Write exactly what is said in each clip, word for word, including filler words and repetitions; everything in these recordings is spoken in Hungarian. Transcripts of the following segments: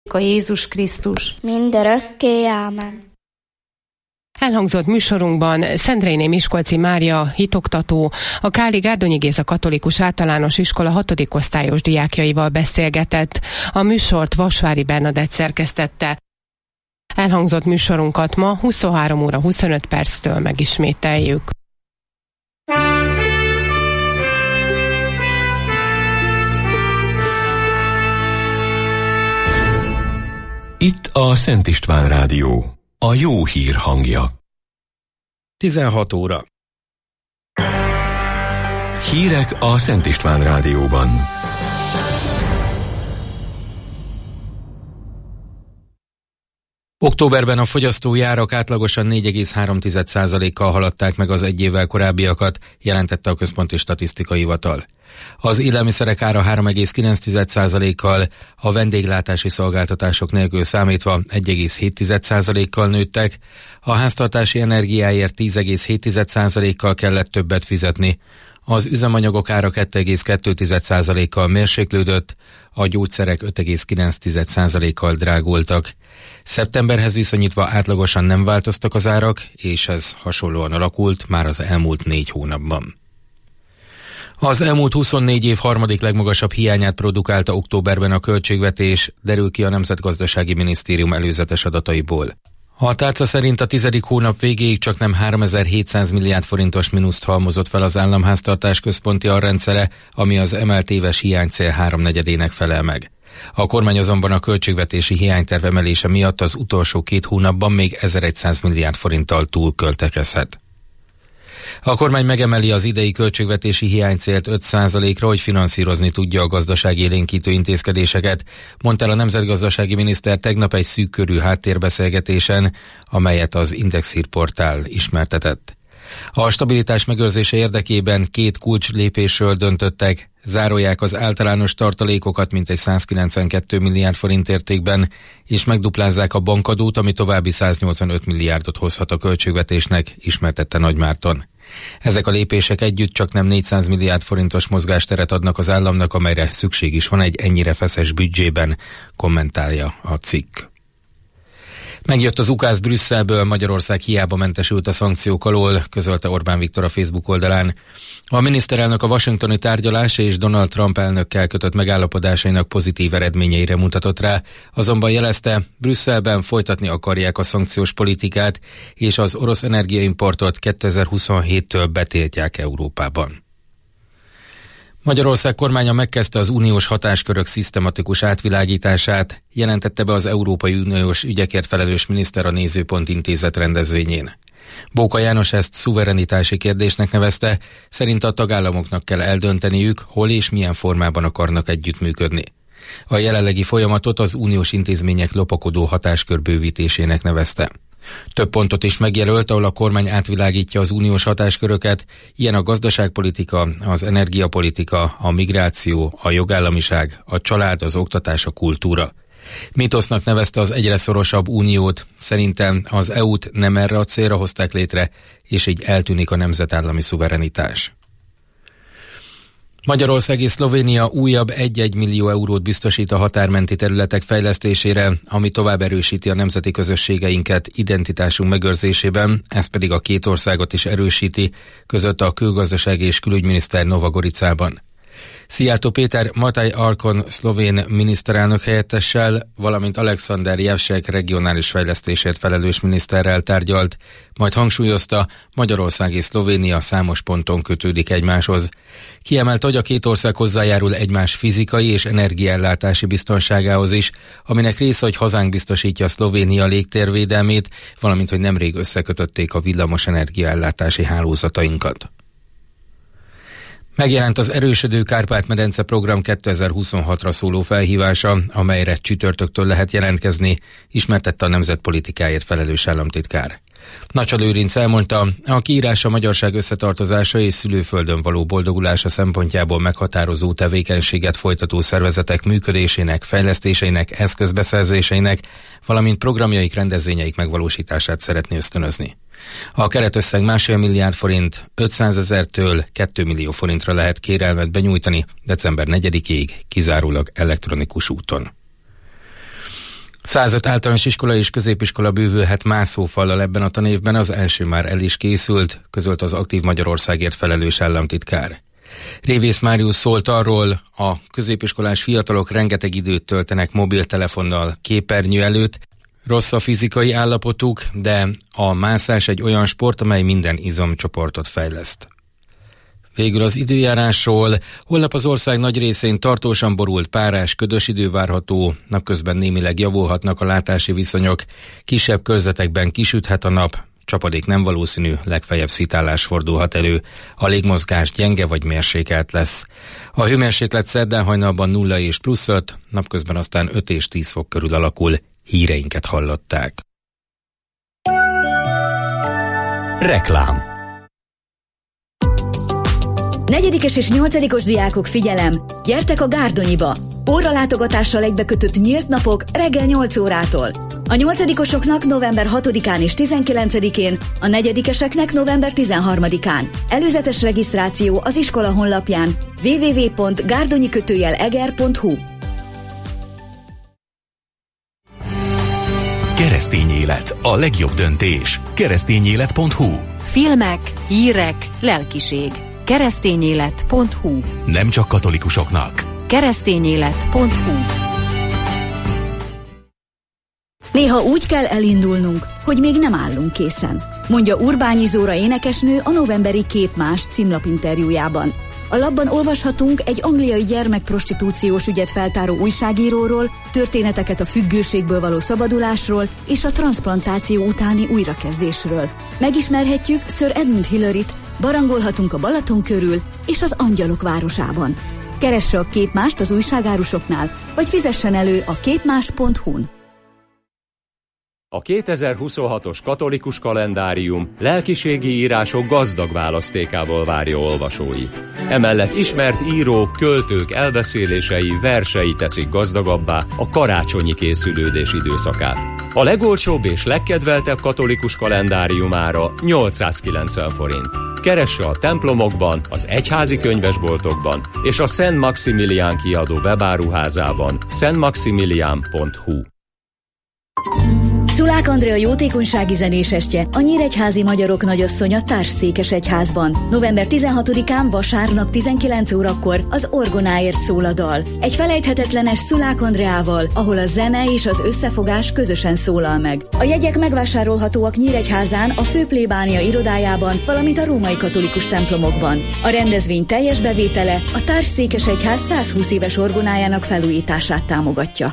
a Jézus Krisztus. Mindörökké, ámen. Elhangzott műsorunkban Szendréné Miskolci Mária hitoktató, a Káli Gárdonyi Géza Katolikus Általános Iskola hatodik osztályos diákjaival beszélgetett. A műsort Vasvári Bernadett szerkesztette. Elhangzott műsorunkat ma huszonhárom óra huszonöt perctől megismételjük. Itt a Szent István Rádió, a jó hír hangja. tizenhat óra. Hírek a Szent István Rádióban. Októberben a fogyasztói árak átlagosan négy egész három százalékkal haladták meg az egy évvel korábbiakat, jelentette a Központi Statisztikai Hivatal. Az élelmiszerek ára három egész kilenc százalékkal, a vendéglátási szolgáltatások nélkül számítva egy egész hét százalékkal nőttek, a háztartási energiáért tíz egész hét százalékkal kellett többet fizetni, az üzemanyagok ára kettő egész kettő százalékkal mérséklődött, a gyógyszerek öt egész kilenc százalékkal drágultak. Szeptemberhez viszonyítva átlagosan nem változtak az árak, és ez hasonlóan alakult már az elmúlt négy hónapban. Az elmúlt huszonnégy év harmadik legmagasabb hiányát produkálta októberben a költségvetés, derül ki a Nemzetgazdasági Minisztérium előzetes adataiból. A tárca szerint a tizedik hónap végéig csaknem háromezer-hétszáz milliárd forintos mínuszt halmozott fel az államháztartás központi alrendszere, ami az emelt éves hiánycél háromnegyedének felel meg. A kormány azonban a költségvetési hiányterv emelése miatt az utolsó két hónapban még ezerszáz milliárd forinttal túl költekezhet. A kormány megemeli az idei költségvetési hiánycélt öt százalékra, hogy finanszírozni tudja a gazdaságélénkítő intézkedéseket, mondta el a nemzetgazdasági miniszter tegnap egy szűkkörű háttérbeszélgetésen, amelyet az Index hírportál ismertetett. A stabilitás megőrzése érdekében két kulcslépésről döntöttek, zárolják az általános tartalékokat mintegy százkilencvenkettő milliárd forint értékben, és megduplázzák a bankadót, ami további száznyolcvanöt milliárdot hozhat a költségvetésnek, ismertette Nagy Márton. Ezek a lépések együtt csaknem négyszáz milliárd forintos mozgásteret adnak az államnak, amelyre szükség is van egy ennyire feszes büdzsében, kommentálja a cikk. Megjött az ukáz Brüsszelből, Magyarország hiába mentesült a szankciók alól, közölte Orbán Viktor a Facebook oldalán. A miniszterelnök a washingtoni tárgyalás és Donald Trump elnökkel kötött megállapodásainak pozitív eredményeire mutatott rá, azonban jelezte, Brüsszelben folytatni akarják a szankciós politikát, és az orosz energiaimportot kétezer-huszonhéttől betiltják Európában. Magyarország kormánya megkezdte az uniós hatáskörök szisztematikus átvilágítását, jelentette be az Európai Uniós ügyekért felelős miniszter a Nézőpont Intézet rendezvényén. Bóka János ezt szuverenitási kérdésnek nevezte, szerint a tagállamoknak kell eldönteniük, hol és milyen formában akarnak együttműködni. A jelenlegi folyamatot az uniós intézmények lopakodó hatáskör bővítésének nevezte. Több pontot is megjelölt, ahol a kormány átvilágítja az uniós hatásköröket, ilyen a gazdaságpolitika, az energiapolitika, a migráció, a jogállamiság, a család, az oktatás, a kultúra. Mítosznak nevezte az egyre szorosabb uniót, szerintem az é u-t nem erre a célra hozták létre, és így eltűnik a nemzetállami szuverenitás. Magyarország és Szlovénia újabb egy-egy millió eurót biztosít a határmenti területek fejlesztésére, ami tovább erősíti a nemzeti közösségeinket identitásunk megőrzésében, ez pedig a két országot is erősíti, között a külgazdasági és külügyminiszter Nova Goricában. Szijjártó Péter Matej Arcon szlovén miniszterelnök helyettessel, valamint Alexander Jevsek regionális fejlesztésért felelős miniszterrel tárgyalt, majd hangsúlyozta, Magyarország és Szlovénia számos ponton kötődik egymáshoz. Kiemelt, hogy a két ország hozzájárul egymás fizikai és energiaellátási biztonságához is, aminek része, hogy hazánk biztosítja Szlovénia légtérvédelmét, valamint hogy nemrég összekötötték a villamos energiaellátási hálózatainkat. Megjelent az Erősödő Kárpát-medence program kétezer-huszonhatra szóló felhívása, amelyre csütörtöktől lehet jelentkezni, ismertette a nemzetpolitikáért felelős államtitkár. Nacsa Lőrinc elmondta, a kiírás a magyarság összetartozása és szülőföldön való boldogulása szempontjából meghatározó tevékenységet folytató szervezetek működésének, fejlesztéseinek, eszközbeszerzéseinek, valamint programjaik, rendezvényeik megvalósítását szeretné ösztönözni. A keretösszeg másfél milliárd forint, ötszázezertől két millió forintra lehet kérelmet benyújtani december negyedikéig, kizárólag elektronikus úton. százöt általános iskola és középiskola bővülhet mászófallal ebben a tanévben, az első már el is készült, közölt az Aktív Magyarországért felelős államtitkár. Révész Máriusz szólt arról, a középiskolás fiatalok rengeteg időt töltenek mobiltelefonnal képernyő előtt, rossz a fizikai állapotuk, de a mászás egy olyan sport, amely minden izomcsoportot fejleszt. Végül az időjárásról. Holnap az ország nagy részén tartósan borult, párás, ködös idő várható, napközben némileg javulhatnak a látási viszonyok, kisebb körzetekben kisüthet a nap, csapadék nem valószínű, legfeljebb szitálás fordulhat elő, a légmozgás gyenge vagy mérsékelt lesz. A hőmérséklet szerdán hajnalban nulla és plusz öt, napközben aztán öt és tíz fok körül alakul. Híreinket hallották. Reklám. Negyedikes és nyolcadikos diákok, figyelem! Gyertek a Gárdonyiba! Óralátogatással egybekötött nyílt napok reggel nyolc órától. A nyolcadikosoknak november hatodikán és tizenkilencedikén, a negyedikeseknek november tizenharmadikán. Előzetes regisztráció az iskola honlapján double-u double-u double-u pont gárdonyi kötőjel eger pont hu. Keresztény élet, a legjobb döntés. keresztényélet pont hu. Filmek, hírek, lelkiség. keresztényélet pont hu. Nem csak katolikusoknak. keresztényélet pont hu. Néha úgy kell elindulnunk, hogy még nem állunk készen, mondja Urbányi Zóra énekesnő a novemberi Képmás címlapinterjújában. A lapban olvashatunk egy angliai gyermekprostitúciós ügyet feltáró újságíróról, történeteket a függőségből való szabadulásról és a transzplantáció utáni újrakezdésről. Megismerhetjük Sir Edmund Hillaryt, barangolhatunk a Balaton körül és az Angyalok városában. Keresse a Képmást az újságárusoknál, vagy fizessen elő a képmás pont hu-n. A kétezer-huszonhatos katolikus kalendárium lelkiségi írások gazdag választékával várja olvasóit. Emellett ismert írók, költők elbeszélései, versei teszik gazdagabbá a karácsonyi készülődés időszakát. A legolcsóbb és legkedveltebb katolikus kalendáriumára nyolcszázkilencven forint. Keresse a templomokban, az egyházi könyvesboltokban és a Szent Maximilián kiadó webáruházában szent maximilián pont hu. Szulák Andrea jótékonysági zenésestje, a Nyíregyházi Magyarok Nagyasszonya Társszékesegyházban. november tizenhatodikán vasárnap tizenkilenc órakor az orgonáért szól a dal. Egy felejthetetlenes Szulák Andreával, ahol a zene és az összefogás közösen szólal meg. A jegyek megvásárolhatóak Nyíregyházán, a Főplébánia irodájában, valamint a római katolikus templomokban. A rendezvény teljes bevétele a Társszékesegyház százhúsz éves orgonájának felújítását támogatja.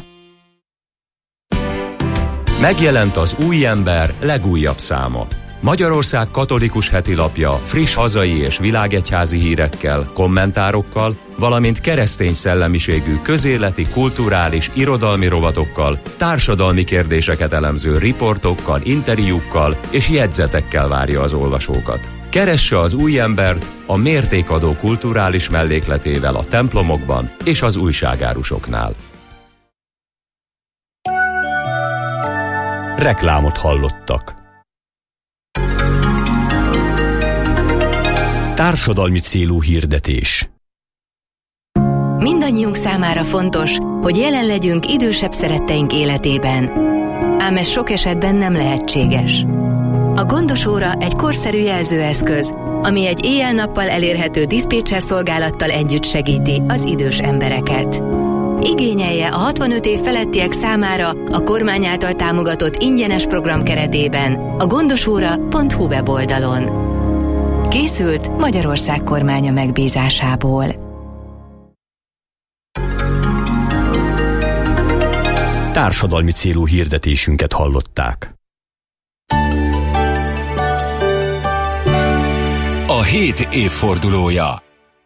Megjelent az Új Ember legújabb száma. Magyarország katolikus hetilapja friss hazai és világegyházi hírekkel, kommentárokkal, valamint keresztény szellemiségű közéleti, kulturális, irodalmi rovatokkal, társadalmi kérdéseket elemző riportokkal, interjúkkal és jegyzetekkel várja az olvasókat. Keresse az Új Embert a mértékadó kulturális mellékletével a templomokban és az újságárusoknál. Reklámot hallottak. Társadalmi célú hirdetés. Mindannyiunk számára fontos, hogy jelen legyünk idősebb szeretteink életében. Ám ez sok esetben nem lehetséges. A Gondos Óra egy korszerű jelzőeszköz, ami egy éjjel-nappal elérhető diszpécser szolgálattal együtt segíti az idős embereket. Igényelje a hatvanöt év felettiek számára a kormány által támogatott ingyenes program keretében a gondosóra pont hu weboldalon. Készült Magyarország kormánya megbízásából. Társadalmi célú hirdetésünket hallották. A hét évfordulója.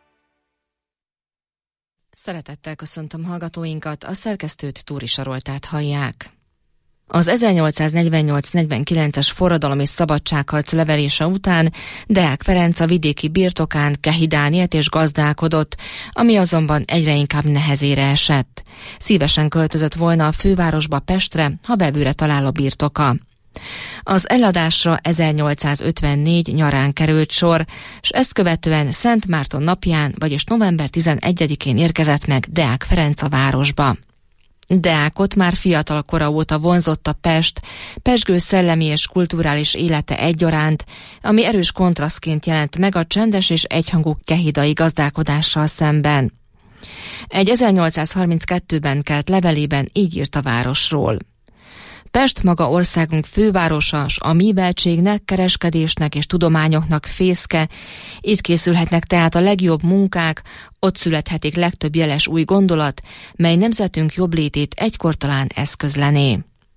Szeretettel köszöntöm hallgatóinkat, a szerkesztőt, Túri Saroltát hallják. Az ezernyolcszáznegyvennyolc negyvenkilences forradalom és szabadságharc leverése után Deák Ferenc a vidéki birtokán Kehidán élt és gazdálkodott, ami azonban egyre inkább nehezére esett. Szívesen költözött volna a fővárosba, Pestre, ha bevőre talál a birtoka. Az eladásra ezernyolcszázötvennégy nyarán került sor, és ezt követően Szent Márton napján, vagyis november tizenegyedikén érkezett meg Deák Ferenc a városba. Deákot már fiatal kora óta vonzotta Pest, pezsgő szellemi és kulturális élete egyaránt, ami erős kontrasztként jelent meg a csendes és egyhangú kehidai gazdálkodással szemben. Egy ezernyolcszázharminckettőben kelt levelében így írt a városról. Pest maga országunk fővárosa, s a műveltségnek, kereskedésnek és tudományoknak fészke, itt készülhetnek tehát a legjobb munkák, ott születhetik legtöbb jeles új gondolat, mely nemzetünk jobblétét egykor talán eszközlené.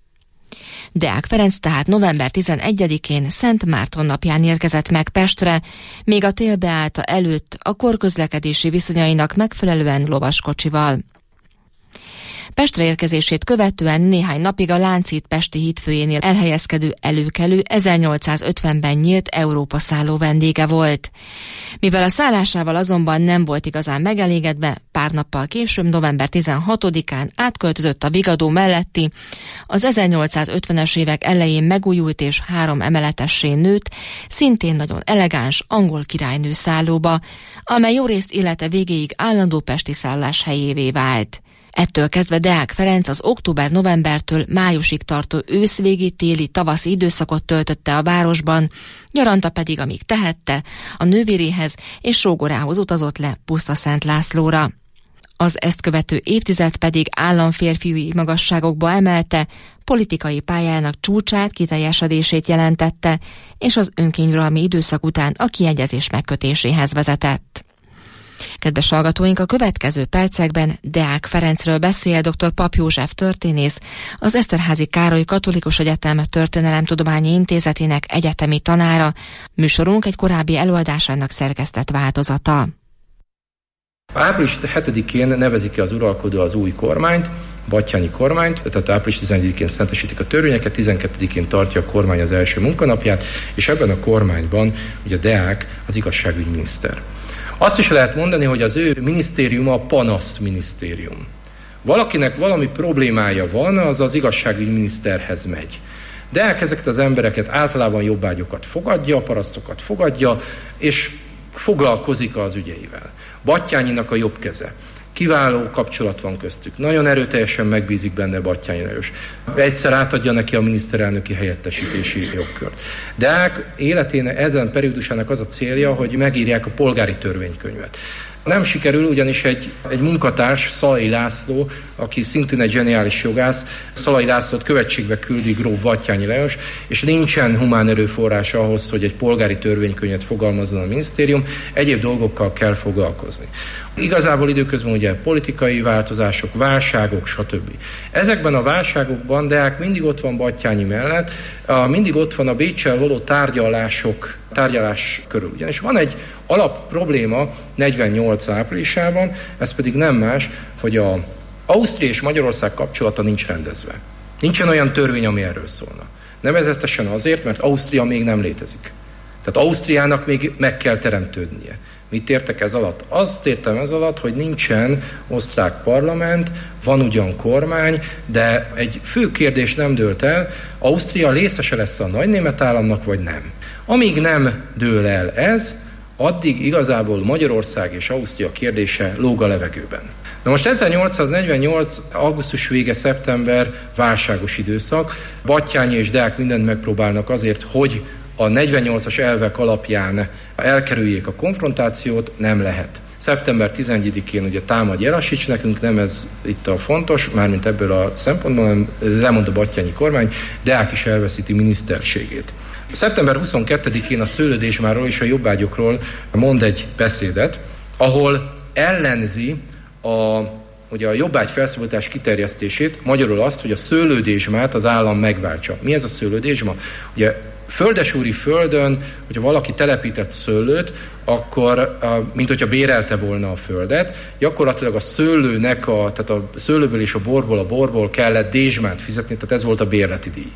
Deák Ferenc tehát november tizenegyedikén Szent Márton napján érkezett meg Pestre, még a tél beállta előtt a kor közlekedési viszonyainak megfelelően lovaskocsival. Pestre érkezését követően néhány napig a Lánchíd pesti hídfőjénél elhelyezkedő előkelő ezernyolcszázötvenben nyílt Európa szálló vendége volt. Mivel a szállásával azonban nem volt igazán megelégedve, pár nappal később, november tizenhatodikán átköltözött a Vigadó melletti, az ezernyolcszázötvenes évek elején megújult és három emeletessé nőtt, szintén nagyon elegáns angol királynő szállóba, amely jó részt élete végéig állandó pesti szállás helyévé vált. Ettől kezdve Deák Ferenc az október-novembertől májusig tartó őszvégi, téli, tavaszi időszakot töltötte a városban, nyaranta pedig, amíg tehette, a nővéréhez és sógorához utazott le Pusztaszent Lászlóra. Az ezt követő évtized pedig államférfiúi magasságokba emelte, politikai pályának csúcsát, kiteljesedését jelentette, és az önkényuralmi időszak után a kiegyezés megkötéséhez vezetett. Kedves hallgatóink, a következő percekben Deák Ferencről beszél dr. Pap József történész, az Eszterházy Károly Katolikus Egyetem Történelemtudományi Intézetének egyetemi tanára. Műsorunk egy korábbi előadásának szerkesztett változata. április hetedikén nevezik ki az uralkodó az új kormányt, Batthyáni kormányt, tehát április tizenegyedikén szentesítik a törvényeket, tizenkettedikén tartja a kormány az első munkanapját, és ebben a kormányban ugye Deák az igazságügyminiszter. Azt is lehet mondani, hogy az ő minisztériuma a panasz minisztérium. Valakinek valami problémája van, az az igazságügyminiszterhez megy. Deák ezeket az embereket általában jobbágyokat fogadja, parasztokat fogadja, és foglalkozik az ügyeivel. Battyányinak a jobb keze. Kiváló kapcsolat van köztük. Nagyon erőteljesen megbízik benne Batthyány Lajos. Egyszer átadja neki a miniszterelnöki helyettesítési jogkört. Deák életének ezen periódusának az a célja, hogy megírják a polgári törvénykönyvet. Nem sikerül, ugyanis egy, egy munkatárs, Szalai László, aki szintén egy zseniális jogász, Szalai Lászlót követségbe küldi gróf Batthyány Lajos, és nincsen humán erőforrás ahhoz, hogy egy polgári törvénykönyvet fogalmazzon a minisztérium, egyéb dolgokkal kell foglalkozni. Igazából időközben ugye politikai változások, válságok, stb. Ezekben a válságokban Deák mindig ott van Battyányi mellett, mindig ott van a Béccsel való tárgyalások, tárgyalás körül. Ugyanis van egy alap probléma negyvennyolc áprilisában, ez pedig nem más, hogy a Ausztria és Magyarország kapcsolata nincs rendezve. Nincsen olyan törvény, ami erről szólna. Nevezetesen azért, mert Ausztria még nem létezik. Tehát Ausztriának még meg kell teremtődnie. Mit értek ez alatt? Azt értem ez alatt, hogy nincsen osztrák parlament, van ugyan kormány, de egy fő kérdés nem dőlt el, Ausztria részese lesz a nagynémet államnak, vagy nem. Amíg nem dől el ez, addig igazából Magyarország és Ausztria kérdése lóg a levegőben. Na most ezernyolcszáznegyvennyolc. augusztus vége, szeptember válságos időszak. Battyányi és Deák mindent megpróbálnak azért, hogy a negyvennyolcas elvek alapján elkerüljék a konfrontációt, nem lehet. szeptember tizenegyedikén ugye támad Jellasics, nekünk nem ez itt a fontos, mármint ebből a szempontból, hanem lemond a Battyányi kormány, Deák is elveszíti miniszterségét. szeptember huszonkettedikén a szőlődésmáról és a jobbágyokról mond egy beszédet, ahol ellenzi a, ugye a jobbágy felszabadítás kiterjesztését, magyarul azt, hogy a szőlődésmát az állam megváltsa. Mi ez a szőlődésma? Ugye földesúri földön, hogyha valaki telepített szőlőt, akkor, mint hogyha bérelte volna a földet, gyakorlatilag a szőlőnek, a, tehát a szőlőből és a borból, a borból kellett dézsmát fizetni, tehát ez volt a bérleti díj.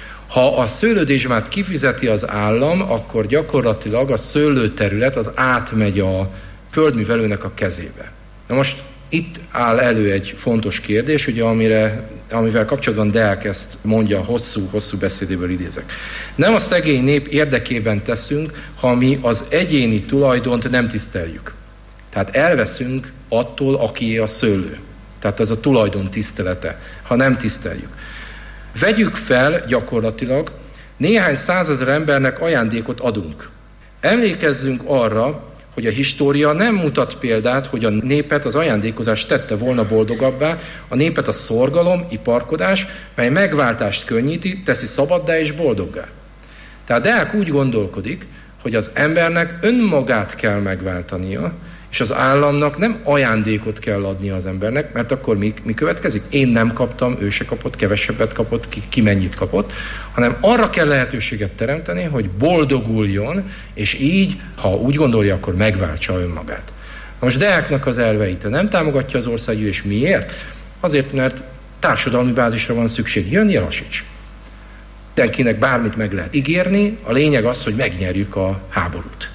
Ha a szőlődézsmát kifizeti az állam, akkor gyakorlatilag a szőlőterület az átmegy a földművelőnek a kezébe. Na most itt áll elő egy fontos kérdés, ugye, amire, amivel kapcsolatban Deák ezt mondja, hosszú-hosszú beszédéből idézek. Nem a szegény nép érdekében teszünk, ha mi az egyéni tulajdont nem tiszteljük. Tehát elveszünk attól, akié a szőlő. Tehát ez a tulajdon tisztelete, ha nem tiszteljük. Vegyük fel gyakorlatilag, néhány százezer embernek ajándékot adunk. Emlékezzünk arra, hogy a história nem mutat példát, hogy a népet az ajándékozás tette volna boldogabbá, a népet a szorgalom, iparkodás, mely megváltást könnyíti, teszi szabaddá és boldoggá. Tehát Deák úgy gondolkodik, hogy az embernek önmagát kell megváltania, és az államnak nem ajándékot kell adnia az embernek, mert akkor mi, mi következik? Én nem kaptam, ő se kapott, kevesebbet kapott, ki, ki mennyit kapott, hanem arra kell lehetőséget teremteni, hogy boldoguljon, és így, ha úgy gondolja, akkor megváltsa önmagát. Most Deáknak az elveit nem támogatja az országgyűlés. Miért? Azért, mert társadalmi bázisra van szükség. Jön, Jelasics. Mindenkinek bármit meg lehet ígérni, a lényeg az, hogy megnyerjük a háborút.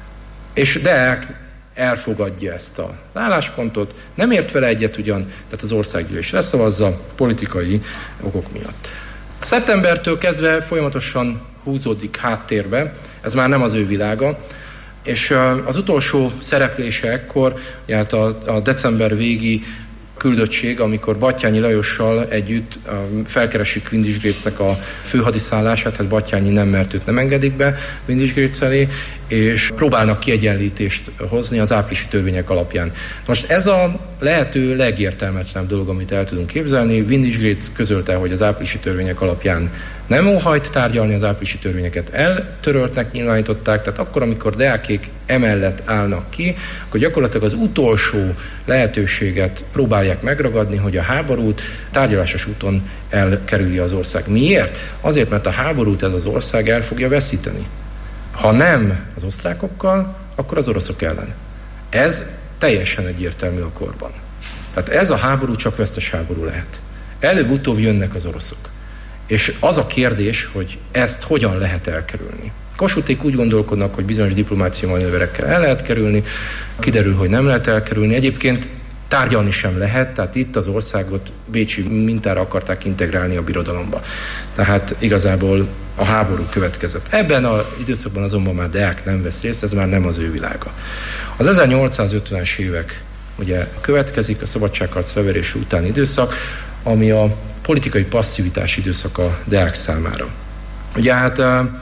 És Deák elfogadja ezt az álláspontot, nem ért vele egyet ugyan, tehát az országgyűlés leszavazza politikai okok miatt. Szeptembertől kezdve folyamatosan húzódik háttérbe, ez már nem az ő világa, és az utolsó szereplése ekkor, hát a, a december végi küldöttség, amikor Batthyány Lajossal együtt felkeresik Windischgrätznek a főhadiszállását, hát Batthyány nem, mert őt nem engedik be Windischgrätz elé, és próbálnak kiegyenlítést hozni az áprilisi törvények alapján. Most ez a lehető legértelmetlenebb dolog, amit el tudunk képzelni. Windischgrätz közölte, hogy az áprilisi törvények alapján nem óhajt tárgyalni, az áprilisi törvényeket eltöröltnek nyilvánították, tehát akkor, amikor Deákék emellett állnak ki, akkor gyakorlatilag az utolsó lehetőséget próbálják megragadni, hogy a háborút tárgyalásos úton elkerülje az ország. Miért? Azért, mert a háborút ez az ország el fogja veszíteni. Ha nem az osztrákokkal, akkor az oroszok ellen. Ez teljesen egyértelmű a korban. Tehát ez a háború csak vesztes háború lehet. Előbb-utóbb jönnek az oroszok. És az a kérdés, hogy ezt hogyan lehet elkerülni. Kossuthék úgy gondolkodnak, hogy bizonyos diplomáciai manőverekkel el lehet kerülni, kiderül, hogy nem lehet elkerülni. Egyébként tárgyalni sem lehet, tehát itt az országot bécsi mintára akarták integrálni a birodalomba. Tehát igazából a háború következett. Ebben az időszakban azonban már Deák nem vesz részt, ez már nem az ő világa. Az ezernyolcszázötvenes évek ugye következik, a szabadságharc leverése utáni időszak, ami a politikai passzivitás időszaka Deák számára. Ugye hát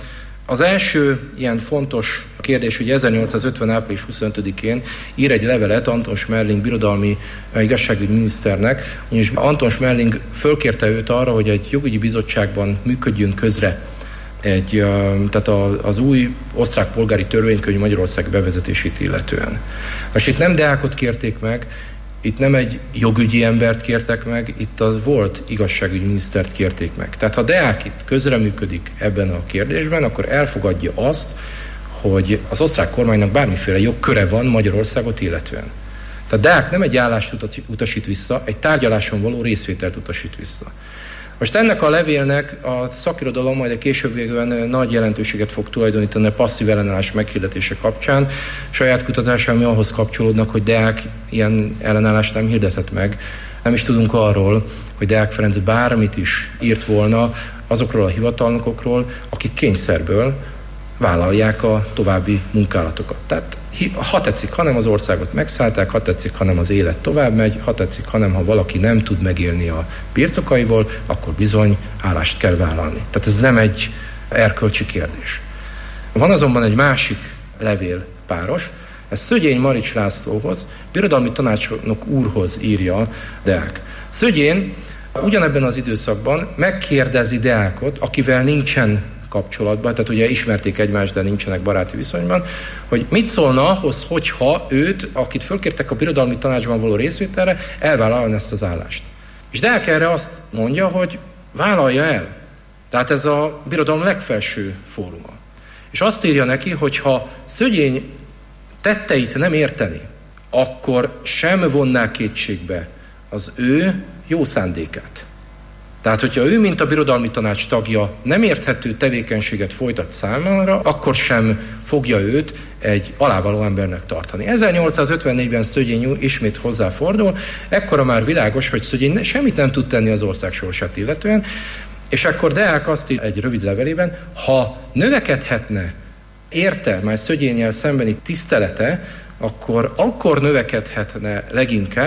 az első ilyen fontos kérdés, hogy ezernyolcszázötven április huszonötödikén ír egy levelet Anton Schmerling birodalmi igazságügyi miniszternek, és Anton Schmerling fölkérte őt arra, hogy egy jogügyi bizottságban működjön közre egy, tehát az új osztrák polgári törvénykönyv Magyarország bevezetését illetően. Most itt nem Deákot kérték meg, itt nem egy jogügyi embert kértek meg, itt a volt igazságügyi minisztert kérték meg. Tehát ha Deák itt közreműködik ebben a kérdésben, akkor elfogadja azt, hogy az osztrák kormánynak bármiféle jogköre van Magyarországot illetően. Tehát Deák nem egy állást utasít vissza, egy tárgyaláson való részvételt utasít vissza. Most ennek a levélnek a szakirodalom majd a későbbiekben nagy jelentőséget fog tulajdonítani a passzív ellenállás meghirdetése kapcsán. Saját kutatásaim ahhoz kapcsolódnak, hogy Deák ilyen ellenállást nem hirdetett meg. Nem is tudunk arról, hogy Deák Ferenc bármit is írt volna azokról a hivatalnokokról, akik kényszerből vállalják a további munkálatokat. Tehát ha tetszik, hanem az országot megszállták, ha tetszik, hanem az élet tovább megy, ha tetszik, hanem ha valaki nem tud megélni a birtokaiból, akkor bizony állást kell vállalni. Tehát ez nem egy erkölcsi kérdés. Van azonban egy másik levél páros, ez Szögyény Marics Lászlóhoz, birodalmi tanácsnok úrhoz írja Deák. Szögyén ugyanebben az időszakban megkérdezi Deákot, akivel nincsen kapcsolatban, tehát ugye ismerték egymást, de nincsenek baráti viszonyban, hogy mit szólna ahhoz, hogyha őt, akit fölkértek a birodalmi tanácsban való részvételre, elvállalna ezt az állást. És Deák erre azt mondja, hogy vállalja el. Tehát ez a birodalom legfelső fóruma. És azt írja neki, hogy ha Szögyény tetteit nem érteni, akkor sem vonná kétségbe az ő jó szándékát. Tehát, hogyha ő, mint a birodalmi tanács tagja nem érthető tevékenységet folytat számára, akkor sem fogja őt egy alávaló embernek tartani. ezernyolcszázötvennégyben Szögyény ismét hozzáfordul, ekkora már világos, hogy Szögyény semmit nem tud tenni az ország sorsát illetően, és akkor Deák azt ír egy rövid levelében, ha növekedhetne érte, már Szögyénnyel szembeni tisztelete, akkor akkor növekedhetne leginkább,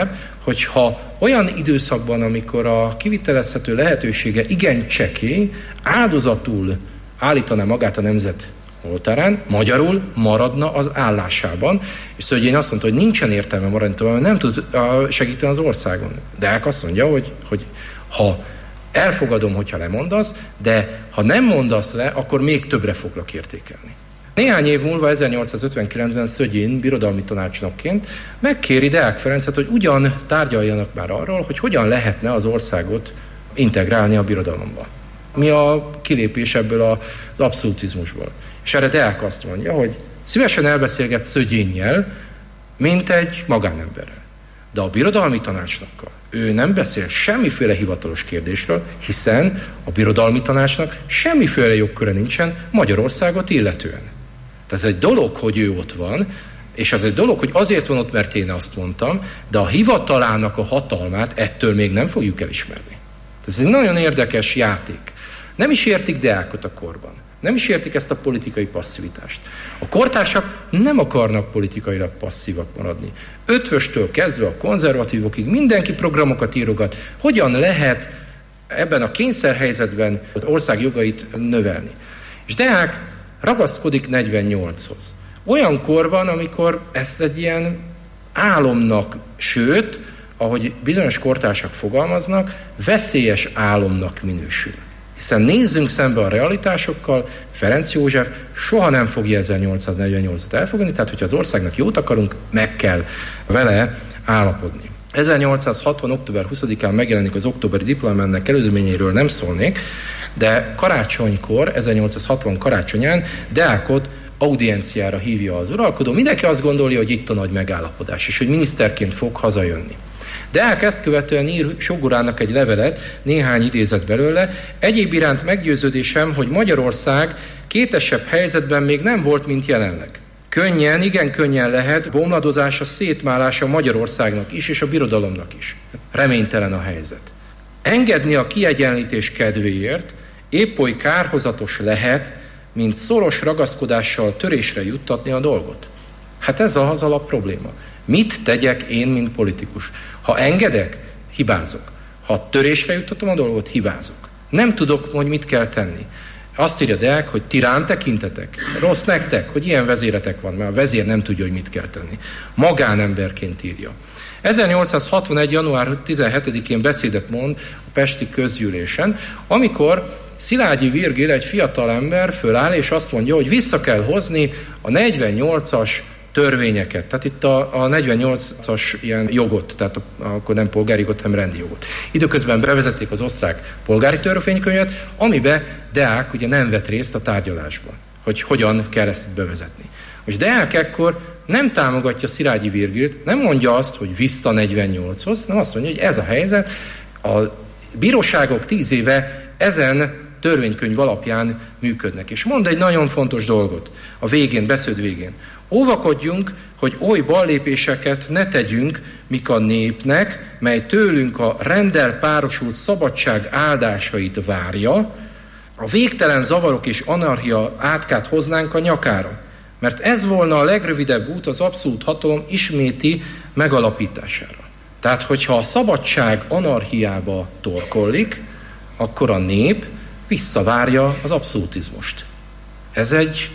hogyha olyan időszakban, amikor a kivitelezhető lehetősége igen csekély, áldozatul állítaná magát a nemzet oltárán, magyarul maradna az állásában, és Szögyén azt mondta, hogy nincsen értelme maradni tovább, mert nem tud segíteni az országon. Deák azt mondja, hogy, hogy ha elfogadom, hogyha lemondasz, de ha nem mondasz le, akkor még többre foglak értékelni. Néhány év múlva, ezernyolcszázötvenkilencben Szögyén birodalmi tanácsnokként megkéri Deák Ferencet, hogy ugyan tárgyaljanak már arról, hogy hogyan lehetne az országot integrálni a birodalomba. Mi a kilépés ebből az abszolutizmusból. És erre Deák azt mondja, hogy szívesen elbeszélget Szögyénnyel, mint egy magánemberrel. De a birodalmi tanácsnokkal ő nem beszél semmiféle hivatalos kérdésről, hiszen a birodalmi tanácsnak semmiféle jogköre nincsen Magyarországot illetően. Tehát ez egy dolog, hogy ő ott van, és az egy dolog, hogy azért van ott, mert én azt mondtam, de a hivatalának a hatalmát ettől még nem fogjuk elismerni. Ez egy nagyon érdekes játék. Nem is értik Deákot a korban. Nem is értik ezt a politikai passzivitást. A kortársak nem akarnak politikailag passzívak maradni. Ötvöstől kezdve a konzervatívokig mindenki programokat írogat, hogyan lehet ebben a kényszerhelyzetben az ország jogait növelni. És Deák ragaszkodik negyvennyolchoz. Olyan korban, amikor ezt egy ilyen álomnak, sőt, ahogy bizonyos kortársak fogalmaznak, veszélyes álomnak minősül. Hiszen nézzünk szembe a realitásokkal, Ferenc József soha nem fogja ezernyolcszáznegyvennyolcat elfogadni, tehát hogyha az országnak jót akarunk, meg kell vele állapodni. ezernyolcszázhatvan. október huszadikán megjelenik az októberi diploma, ennek előzményéről nem szólnék, de karácsonykor, ezernyolcszázhatvan karácsonyán Deákot audienciára hívja az uralkodó. Mindenki azt gondolja, hogy itt a nagy megállapodás, és hogy miniszterként fog hazajönni. Deák ezt követően ír Sógorának egy levelet, néhány idézet belőle. Egyéb iránt meggyőződésem, hogy Magyarország kétesebb helyzetben még nem volt, mint jelenleg. Könnyen, igen könnyen lehet bomladozása, szétmálása Magyarországnak is, és a birodalomnak is. Reménytelen a helyzet. Engedni a kiegyenlítés kedvéért épp oly kárhozatos lehet, mint szoros ragaszkodással törésre juttatni a dolgot. Hát ez az alap probléma. Mit tegyek én, mint politikus? Ha engedek, hibázok. Ha törésre juttatom a dolgot, hibázok. Nem tudok, hogy mit kell tenni. Azt írja Deák, hogy ti rám tekintetek. Rossz nektek, hogy ilyen vezéretek van, mert a vezér nem tudja, hogy mit kell tenni. Magánemberként írja. ezernyolcszázhatvanegy. január tizenhetedikén beszédet mond a pesti közgyűlésen, amikor Szilágyi Virgil, egy fiatal ember föláll, és azt mondja, hogy vissza kell hozni a negyvennyolcas törvényeket. Tehát itt a, a negyvennyolcas ilyen jogot, tehát a, akkor nem polgári jogot, hanem rendi jogot. Időközben bevezették az osztrák polgári törvénykönyvet, amiben Deák ugye nem vett részt a tárgyalásban, hogy hogyan kell ezt bevezetni. És Deák ekkor nem támogatja Szilágyi Virgilt, nem mondja azt, hogy vissza negyvennyolchoz, hanem azt mondja, hogy ez a helyzet, a bíróságok tíz éve ezen törvénykönyv alapján működnek. És mond egy nagyon fontos dolgot a végén, beszéd végén. Óvakodjunk, hogy oly ballépéseket ne tegyünk, mik a népnek, mely tőlünk a rendel párosult szabadság áldásait várja, a végtelen zavarok és anarchia átkát hoznánk a nyakára. Mert ez volna a legrövidebb út az abszolút hatalom isméti megalapítására. Tehát, hogyha a szabadság anarchiába torkollik, akkor a nép visszavárja az abszolutizmust. Ez egy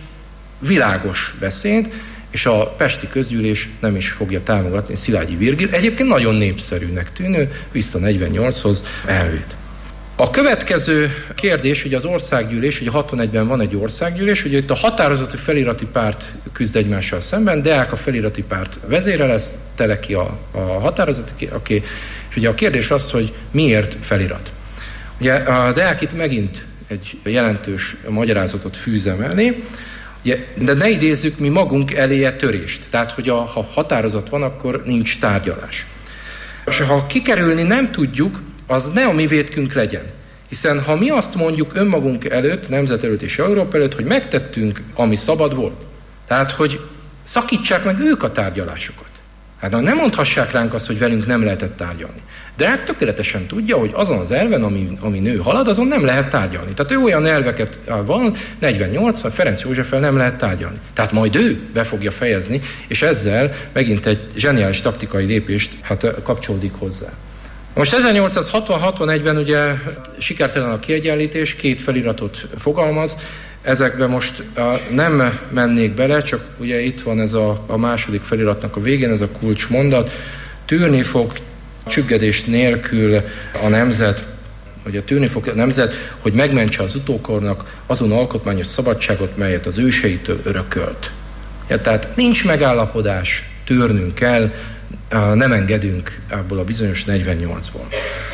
világos beszéd, és a pesti közgyűlés nem is fogja támogatni Szilágyi Virgil, egyébként nagyon népszerűnek tűnő, vissza negyvennyolchoz elvét. A következő kérdés, hogy az országgyűlés, ugye hatvanegyben van egy országgyűlés, ugye itt a határozati felirati párt küzd egymással szemben, Deák a felirati párt vezére lesz, Teleki a, a határozati, okay. És ugye a kérdés az, hogy miért felirat. Ugye a Deák itt megint egy jelentős magyarázatot fűz emellé, ugye, de ne idézzük mi magunk elé törést. Tehát, hogy a, ha határozat van, akkor nincs tárgyalás. És ha kikerülni nem tudjuk, az ne a mi vétkünk legyen. Hiszen ha mi azt mondjuk önmagunk előtt, nemzet előtt és Európa előtt, hogy megtettünk, ami szabad volt. Tehát, hogy szakítsák meg ők a tárgyalásokat. Hát nem mondhassák ránk azt, hogy velünk nem lehetett tárgyalni. De hát tökéletesen tudja, hogy azon az elven, ami, ami nő halad, azon nem lehet tárgyalni. Tehát ő olyan elveket van, negyvennyolc, Ferenc Józseffel nem lehet tárgyalni. Tehát majd ő be fogja fejezni, és ezzel megint egy zseniális taktikai lépést hát kapcsolódik hozzá. Most ezernyolcszázhatvan-hatvanegyben ugye sikertelen a kiegyenlítés, két feliratot fogalmaz, ezekben most uh, nem mennék bele, csak ugye itt van ez a, a második feliratnak a végén, ez a kulcsmondat. Tűrni fog csüggedés nélkül a nemzet, ugye tűrni fog a nemzet, hogy megmentse az utókornak azon alkotmányos szabadságot, melyet az őseitől örökölt. Ja, tehát nincs megállapodás, tűrnünk kell, uh, nem engedünk ebből a bizonyos negyvennyolcból.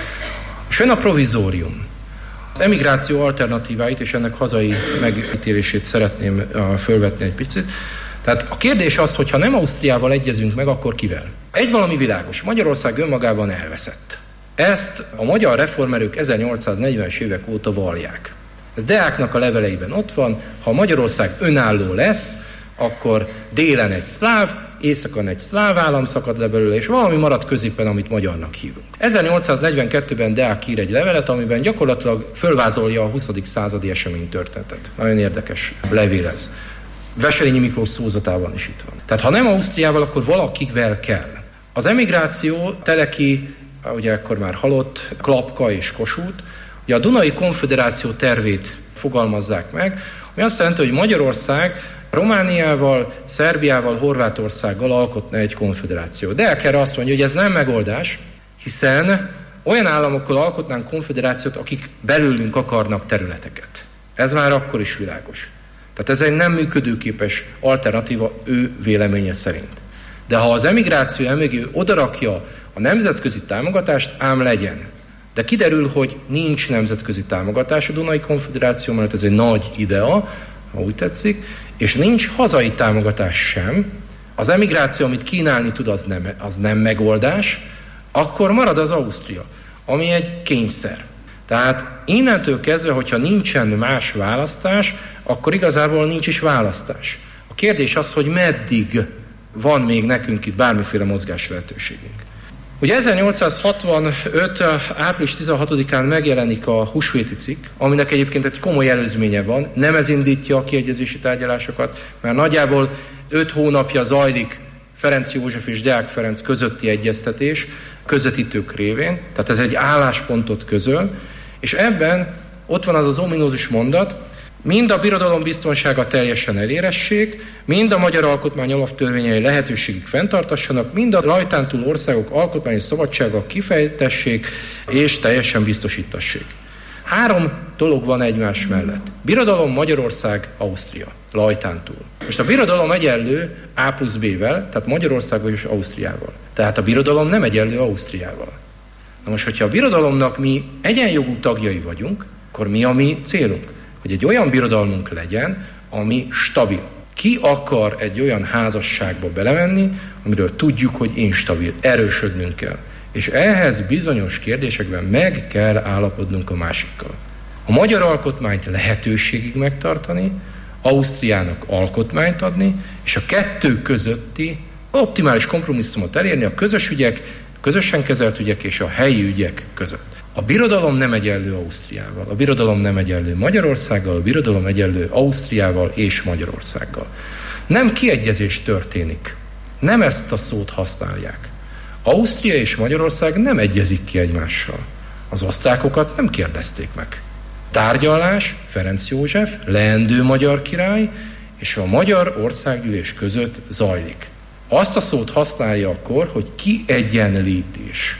És jön a provizórium. Az emigráció alternatíváit és ennek hazai megítélését szeretném fölvetni egy picit. Tehát a kérdés az, hogy ha nem Ausztriával egyezünk meg, akkor kivel? Egy valami világos. Magyarország önmagában elveszett. Ezt a magyar reformerők ezernyolcszáznegyvenes évek óta vallják. Ez Deáknak a leveleiben ott van, ha Magyarország önálló lesz, akkor délen egy szláv, északon egy szláv állam szakad le belőle, és valami marad középen, amit magyarnak hívunk. ezernyolcszáznegyvenkettőben Deák ír egy levelet, amiben gyakorlatilag fölvázolja a huszadik századi eseménytörténetet. Nagyon érdekes levél ez. Wesselényi Miklós szózatában is itt van. Tehát ha nem Ausztriával, akkor valakivel kell. Az emigráció Teleki, ugye akkor már halott, Klapka és Kossuth, ugye a Dunai Konföderáció tervét fogalmazzák meg, ami azt jelenti, hogy Magyarország Romániával, Szerbiával, Horvátországgal alkotna egy konföderáció. De erre azt mondja, hogy ez nem megoldás, hiszen olyan államokkal alkotnánk konföderációt, akik belőlünk akarnak területeket. Ez már akkor is világos. Tehát ez egy nem működőképes alternatíva ő véleménye szerint. De ha az emigráció emögé odarakja a nemzetközi támogatást, ám legyen. De kiderül, hogy nincs nemzetközi támogatás a Dunai Konföderáció, mert ez egy nagy idea, ha úgy tetszik, és nincs hazai támogatás sem, az emigráció, amit kínálni tud, az nem, az nem megoldás, akkor marad az Ausztria, ami egy kényszer. Tehát innentől kezdve, hogyha nincsen más választás, akkor igazából nincs is választás. A kérdés az, hogy meddig van még nekünk itt bármiféle mozgás lehetőségünk. Ugye ezernyolcszázhatvanöt. április tizenhatodikán megjelenik a húsvéti cikk, aminek egyébként egy komoly előzménye van, nem ez indítja a kiegyezési tárgyalásokat, mert nagyjából öt hónapja zajlik Ferenc József és Deák Ferenc közötti egyeztetés közvetítők révén, tehát ez egy álláspontot közöl, és ebben ott van az az ominózus mondat, mind a birodalom biztonsága teljesen eléressék, mind a magyar alkotmány alaptörvényei lehetőségük fenntartassanak, mind a rajtán túl országok alkotmányos szabadsága kifejtessék és teljesen biztosítassék. Három dolog van egymás mellett. Birodalom, Magyarország, Ausztria, rajtán túl. Most a birodalom egyenlő A plusz B-vel, tehát Magyarországgal és Ausztriával. Tehát a birodalom nem egyenlő Ausztriával. Na most, hogyha a birodalomnak mi egyenjogú tagjai vagyunk, akkor mi a mi célunk? Hogy egy olyan birodalmunk legyen, ami stabil. Ki akar egy olyan házasságba belemenni, amiről tudjuk, hogy instabil, erősödnünk kell. És ehhez bizonyos kérdésekben meg kell állapodnunk a másikkal. A magyar alkotmányt lehetőségig megtartani, Ausztriának alkotmányt adni, és a kettő közötti optimális kompromisszumot elérni a közös ügyek, közösen kezelt ügyek és a helyi ügyek között. A birodalom nem egyenlő Ausztriával, a birodalom nem egyenlő Magyarországgal, a birodalom egyenlő Ausztriával és Magyarországgal. Nem kiegyezés történik. Nem ezt a szót használják. Ausztria és Magyarország nem egyezik ki egymással. Az osztrákokat nem kérdezték meg. Tárgyalás Ferenc József, leendő magyar király és a Magyar Országgyűlés között zajlik. Azt a szót használja akkor, hogy kiegyenlítés.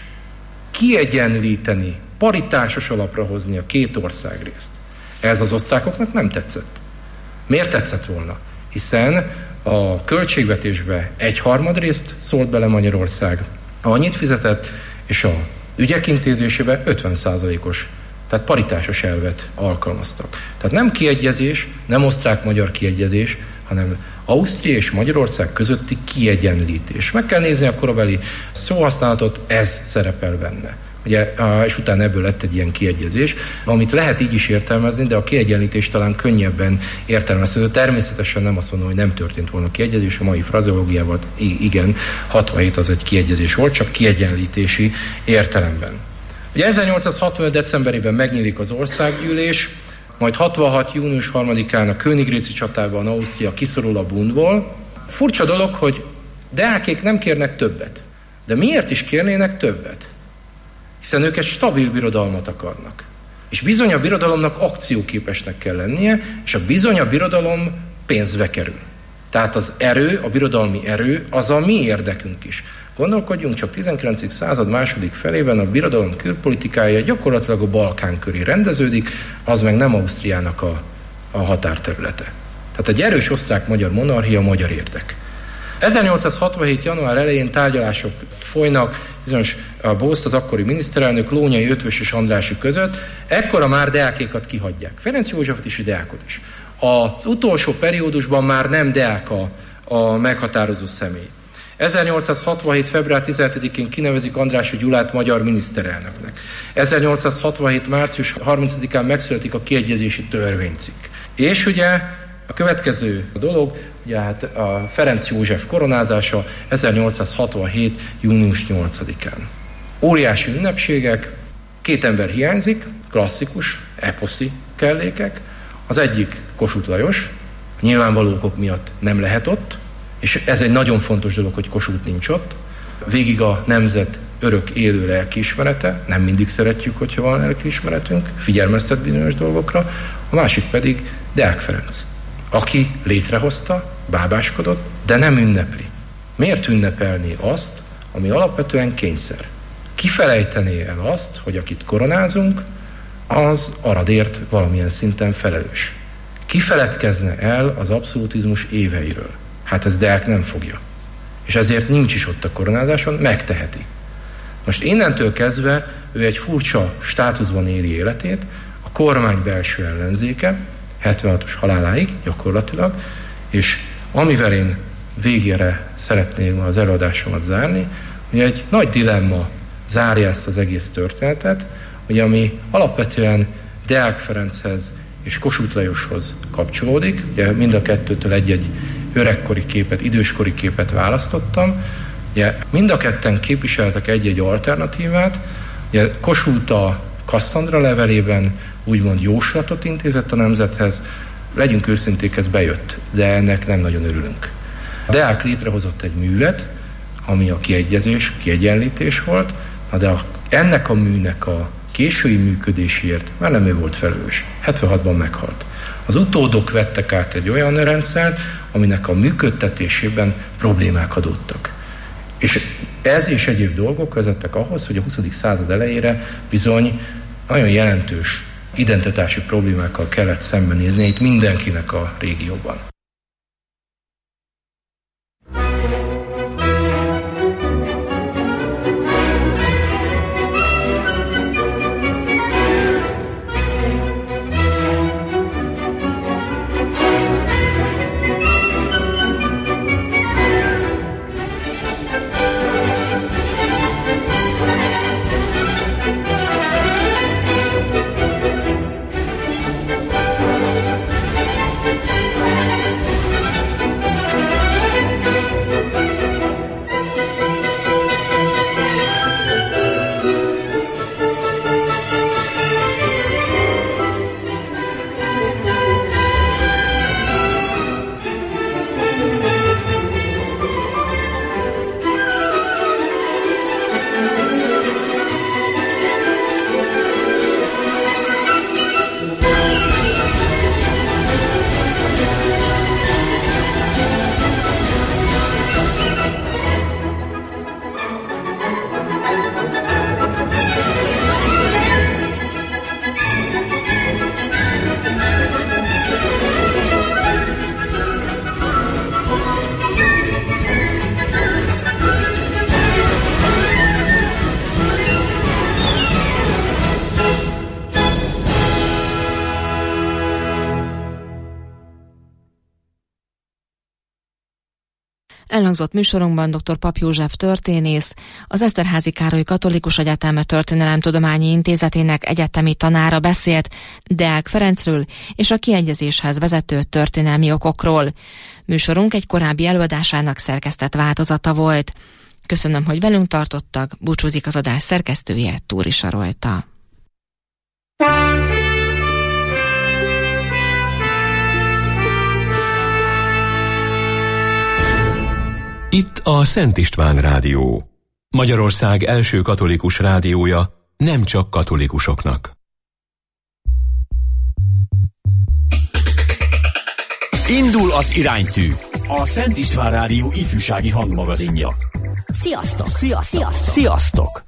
Kiegyenlíteni, paritásos alapra hozni a két országrészt. Ez az osztrákoknak nem tetszett. Miért tetszett volna? Hiszen a költségvetésbe egyharmad részt szólt bele Magyarország, annyit fizetett, és a ügyek intézésébe ötven százalékos, tehát paritásos elvet alkalmaztak. Tehát nem kiegyezés, nem osztrák-magyar kiegyezés, hanem Ausztria és Magyarország közötti kiegyenlítés. Meg kell nézni a korabeli szóhasználatot, ez szerepel benne. Ugye, és utána ebből lett egy ilyen kiegyezés, amit lehet így is értelmezni, de a kiegyenlítés talán könnyebben értelmezhető. Természetesen nem azt mondom, hogy nem történt volna kiegyezés, a mai frazeológiával igen, hatvanhét az egy kiegyezés volt, csak kiegyenlítési értelemben. Ugye ezernyolcszázhatvanöt decemberében megnyílik az országgyűlés, majd hatvanhat június harmadikán a Königgrätzi csatában Ausztria kiszorul a Bundból. Furcsa dolog, hogy deákék nem kérnek többet. De miért is kérnének többet? Hiszen ők egy stabil birodalmat akarnak. És bizony a birodalomnak akcióképesnek kell lennie, és a bizony a birodalom pénzbe kerül. Tehát az erő, a birodalmi erő, az a mi érdekünk is. Gondolkodjunk csak, tizenkilencedik század második felében a birodalom külpolitikája gyakorlatilag a Balkán köré rendeződik, az meg nem Ausztriának a, a határterülete. Tehát egy erős osztrák-magyar monarchia magyar érdek. ezernyolcszázhatvanhét január elején tárgyalások folynak, bizonyos Bószt, az akkori miniszterelnök, Lónyai, Ötvös és Andrássy között, ekkora már deákékat kihagyják. Ferenc Józsefet is, deákot is. Az utolsó periódusban már nem deák a, a meghatározó személy. ezernyolcszázhatvanhét február tizenhetedikén kinevezik Andrássy Gyulát magyar miniszterelnöknek. ezernyolcszázhatvanhét március harmincadikán megszületik a kiegyezési törvénycikk. És ugye a következő dolog, ugye hát a Ferenc József koronázása ezernyolcszázhatvanhét június nyolcadikán. Óriási ünnepségek, két ember hiányzik, klasszikus, eposzi kellékek. Az egyik Kossuth Lajos, nyilvánvaló okok miatt nem lehet ott, és ez egy nagyon fontos dolog, hogy Kossuth nincs ott. Végig a nemzet örök élő lelkiismerete, nem mindig szeretjük, hogyha van lelkiismeretünk, figyelmeztet bizonyos dolgokra. A másik pedig Deák Ferenc, aki létrehozta, bábáskodott, de nem ünnepli. Miért ünnepelné azt, ami alapvetően kényszer? Kifelejtené el azt, hogy akit koronázunk, az aradért valamilyen szinten felelős. Kifeledkezne el az abszolutizmus éveiről. Hát ez Deák nem fogja. És ezért nincs is ott a koronázáson, megteheti. Most innentől kezdve ő egy furcsa státuszban éli életét, a kormány belső ellenzéke, hetvenhatos haláláig gyakorlatilag, és amivel én végére szeretném az előadásomat zárni, hogy egy nagy dilemma zárja ezt az egész történetet, hogy ami alapvetően Deák Ferenchez és Kossuth Lajoshoz kapcsolódik, ugye mind a kettőtől egy-egy öregkori képet, időskori képet választottam, ugye mind a ketten képviseltek egy-egy alternatívát, ugye Kossuth a Kasztandra levelében úgymond jóslatot intézett a nemzethez, legyünk őszinték, ez bejött, de ennek nem nagyon örülünk. Deák létrehozott egy művet, ami a kiegyezés, kiegyenlítés volt, de a, ennek a műnek a késői működéséért már nem ő volt felelős. hetvenhatban meghalt. Az utódok vettek át egy olyan rendszert, aminek a működtetésében problémák adódtak. És ez és egyéb dolgok vezettek ahhoz, hogy a huszadik század elejére bizony nagyon jelentős identitási problémákkal kellett szembenézni itt mindenkinek a régióban. Elhangzott műsorunkban dr. Pap József történész, az Eszterházy Károly Katolikus Egyetem Történelemtudományi Intézetének egyetemi tanára beszélt Deák Ferencről és a kiegyezéshez vezető történelmi okokról. Műsorunk egy korábbi előadásának szerkesztett változata volt. Köszönöm, hogy velünk tartottak, búcsúzik az adás szerkesztője, Túri Sarolta. Itt a Szent István Rádió, Magyarország első katolikus rádiója, nem csak katolikusoknak. Indul az iránytű, a Szent István Rádió ifjúsági hangmagazinja. Sziasztok! Sziasztok! Sziasztok! Sziasztok!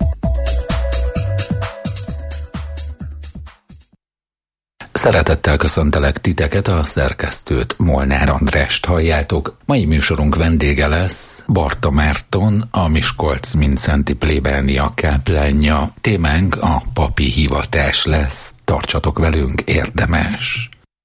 Szeretettel köszöntelek titeket, a szerkesztőt, Molnár Andrást halljátok. Mai műsorunk vendége lesz Barta Márton, a Miskolc-Mindszenty plébánia káplánja. Témánk a papi hivatás lesz. Tartsatok velünk, érdemes!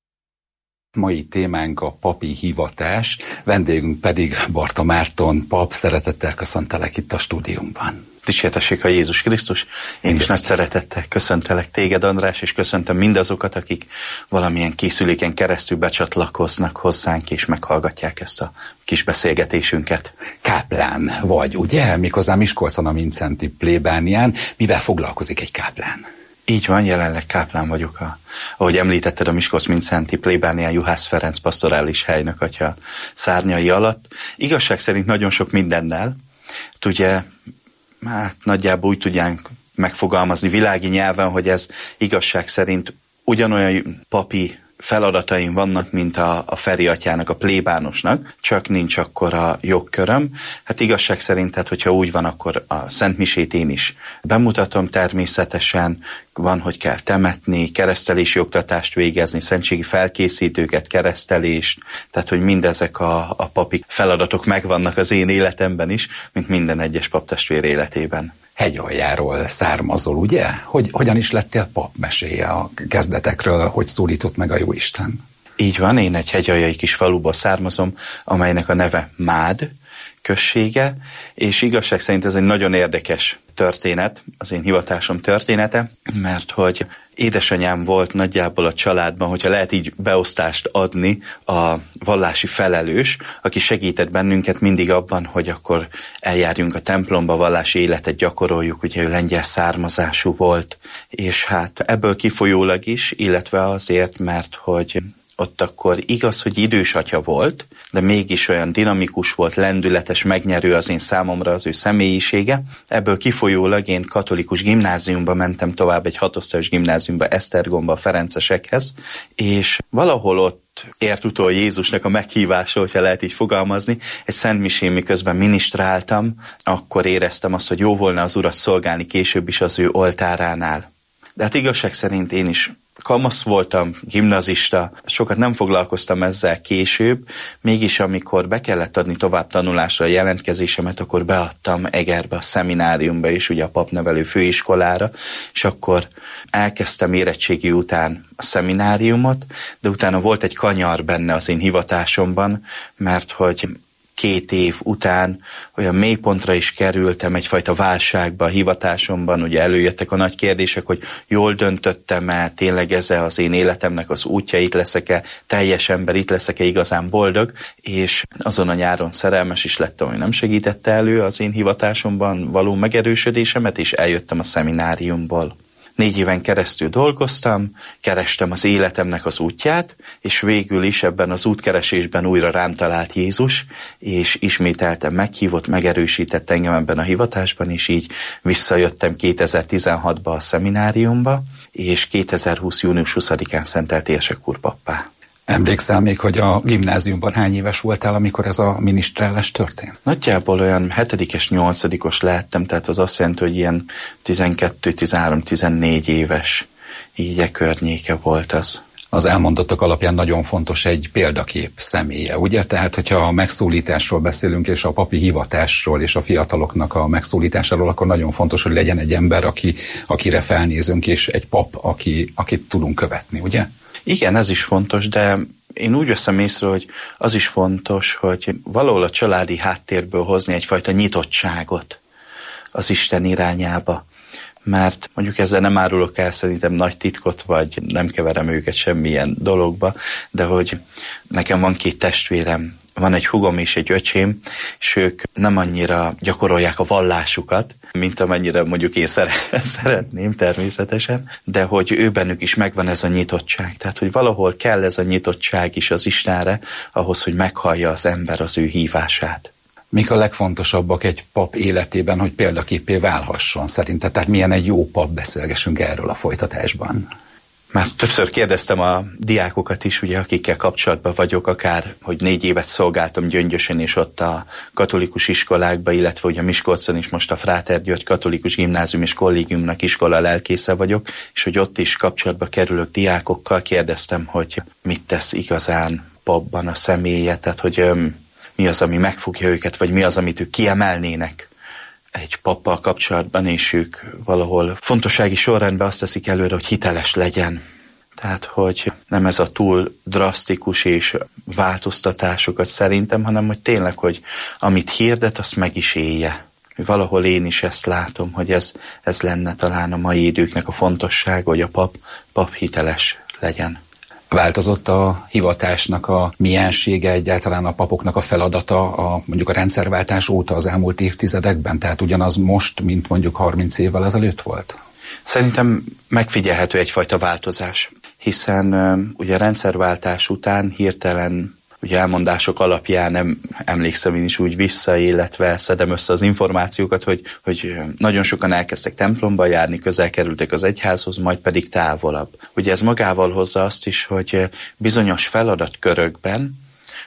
Mai témánk a papi hivatás, vendégünk pedig Barta Márton pap. Szeretettel köszöntelek itt a stúdiumban. Dicsértessék a Jézus Krisztus. Én is nagy szeretettel köszöntelek téged, András, és köszöntöm mindazokat, akik valamilyen készüléken keresztül becsatlakoznak hozzánk, és meghallgatják ezt a kis beszélgetésünket. Káplán vagy, ugye? Méghozzá Miskolcon a Mindszenty plébánián. Mivel foglalkozik egy káplán? Így van, jelenleg káplán vagyok, a, ahogy említetted, a Miskolc-Mindszenty plébánián Juhász Ferenc pastorális helynök atya szárnyai alatt. Igazság szerint nagyon sok mindennel. Ugye, hát nagyjából úgy tudják megfogalmazni világi nyelven, hogy ez igazság szerint ugyanolyan papi feladataim vannak, mint a, a Feri atyának, a plébánosnak, csak nincs akkor a jogköröm. Hát igazság szerint, tehát, hogyha úgy van, akkor a Szent Misét én is bemutatom természetesen, van, hogy kell temetni, keresztelési oktatást végezni, szentségi felkészítőket, keresztelést, tehát, hogy mindezek a, a papi feladatok megvannak az én életemben is, mint minden egyes paptestvér életében. Hegyaljáról származol, ugye? Hogy, hogyan is lettél pap? Mesélje a kezdetekről, hogy szólított meg a Jóisten. Így van, én egy hegyaljai kis faluból származom, amelynek a neve Mád községe, és igazság szerint ez egy nagyon érdekes történet, az én hivatásom története, mert hogy édesanyám volt nagyjából a családban, hogyha lehet így beosztást adni, a vallási felelős, aki segített bennünket mindig abban, hogy akkor eljárjunk a templomba, vallási életet gyakoroljuk, ugye ő lengyel származású volt, és hát ebből kifolyólag is, illetve azért, mert hogy ott akkor igaz, hogy idős atya volt, de mégis olyan dinamikus volt, lendületes, megnyerő az én számomra az ő személyisége. Ebből kifolyólag én katolikus gimnáziumba mentem tovább, egy hatosztályos gimnáziumba, Esztergomba, a ferencesekhez, és valahol ott ért utol Jézusnak a meghívása, hogyha lehet így fogalmazni. Egy szentmisén miközben minisztráltam, akkor éreztem azt, hogy jó volna az Urat szolgálni később is az ő oltáránál. De hát igazság szerint én is kamasz voltam, gimnazista, sokat nem foglalkoztam ezzel később, mégis amikor be kellett adni tovább tanulásra a jelentkezésemet, akkor beadtam Egerbe, a szemináriumba is, ugye a papnevelő főiskolára, és akkor elkezdtem érettségi után a szemináriumot, de utána volt egy kanyar benne az én hivatásomban, mert hogy két év után olyan mélypontra is kerültem, egyfajta válságba a hivatásomban, ugye előjöttek a nagy kérdések, hogy jól döntöttem-e, tényleg ez az én életemnek az útja, itt leszek-e teljes ember, itt leszek-e igazán boldog, és azon a nyáron szerelmes is lettem, hogy nem segítette elő az én hivatásomban való megerősödésemet, és eljöttem a szemináriumból. Négy éven keresztül dolgoztam, kerestem az életemnek az útját, és végül is ebben az útkeresésben újra rám talált Jézus, és ismételten meghívott, megerősített engem ebben a hivatásban, és így visszajöttem kétezer-tizenhatba a szemináriumba, és kétezer-húsz. június huszadikán szentelt érsek úr pappá. Emlékszel még, hogy a gimnáziumban hány éves voltál, amikor ez a minisztrálás történt? Nagyjából olyan hetedikes, nyolcadikos lehettem, tehát az azt jelenti, hogy ilyen tizenkettő, tizenhárom, tizennégy éves, így e környéke volt az. Az elmondottak alapján nagyon fontos egy példakép személye, ugye? Tehát, hogyha a megszólításról beszélünk, és a papi hivatásról, és a fiataloknak a megszólításáról, akkor nagyon fontos, hogy legyen egy ember, aki, akire felnézünk, és egy pap, aki, akit tudunk követni, ugye? Igen, ez is fontos, de én úgy veszem észre, hogy az is fontos, hogy valahol a családi háttérből hozni egyfajta nyitottságot az Isten irányába. Mert mondjuk ezzel nem árulok el szerintem nagy titkot, vagy nem keverem őket semmilyen dologba, de hogy nekem van két testvérem, van egy húgom és egy öcsém, és ők nem annyira gyakorolják a vallásukat, mint amennyire mondjuk én szeretném természetesen, de hogy ő bennük is megvan ez a nyitottság. Tehát, hogy valahol kell ez a nyitottság is az Istenre, ahhoz, hogy meghallja az ember az ő hívását. Mik a legfontosabbak egy pap életében, hogy példaképpé válhasson szerinted? Tehát milyen egy jó pap, beszélgessünk erről a folytatásban. Már többször kérdeztem a diákokat is, ugye, akikkel kapcsolatban vagyok, akár, hogy négy évet szolgáltam Gyöngyösen, és ott a katolikus iskolákba, illetve ugye Miskolcon is most a Fráter György Katolikus Gimnázium és Kollégiumnak iskola lelkésze vagyok, és hogy ott is kapcsolatba kerülök diákokkal, kérdeztem, hogy mit tesz igazán papban a személye, tehát hogy öm, mi az, ami megfogja őket, vagy mi az, amit ők kiemelnének egy pappal kapcsolatban, és ők valahol fontossági sorrendben azt teszik előre, hogy hiteles legyen. Tehát, hogy nem ez a túl drasztikus és változtatásokat szerintem, hanem hogy tényleg, hogy amit hirdet, azt meg is élje. Valahol én is ezt látom, hogy ez, ez lenne talán a mai időknek a fontossága, hogy a pap, pap hiteles legyen. Változott a hivatásnak a miensége, egyáltalán a papoknak a feladata a, mondjuk a rendszerváltás óta az elmúlt évtizedekben? Tehát ugyanaz most, mint mondjuk harminc évvel ezelőtt volt? Szerintem megfigyelhető egyfajta változás, hiszen ugye a rendszerváltás után hirtelen ugye elmondások alapján nem emlékszem én is úgy vissza, illetve szedem össze az információkat, hogy, hogy nagyon sokan elkezdtek templomba járni, közel kerültek az egyházhoz, majd pedig távolabb. Ugye ez magával hozza azt is, hogy bizonyos feladatkörökben,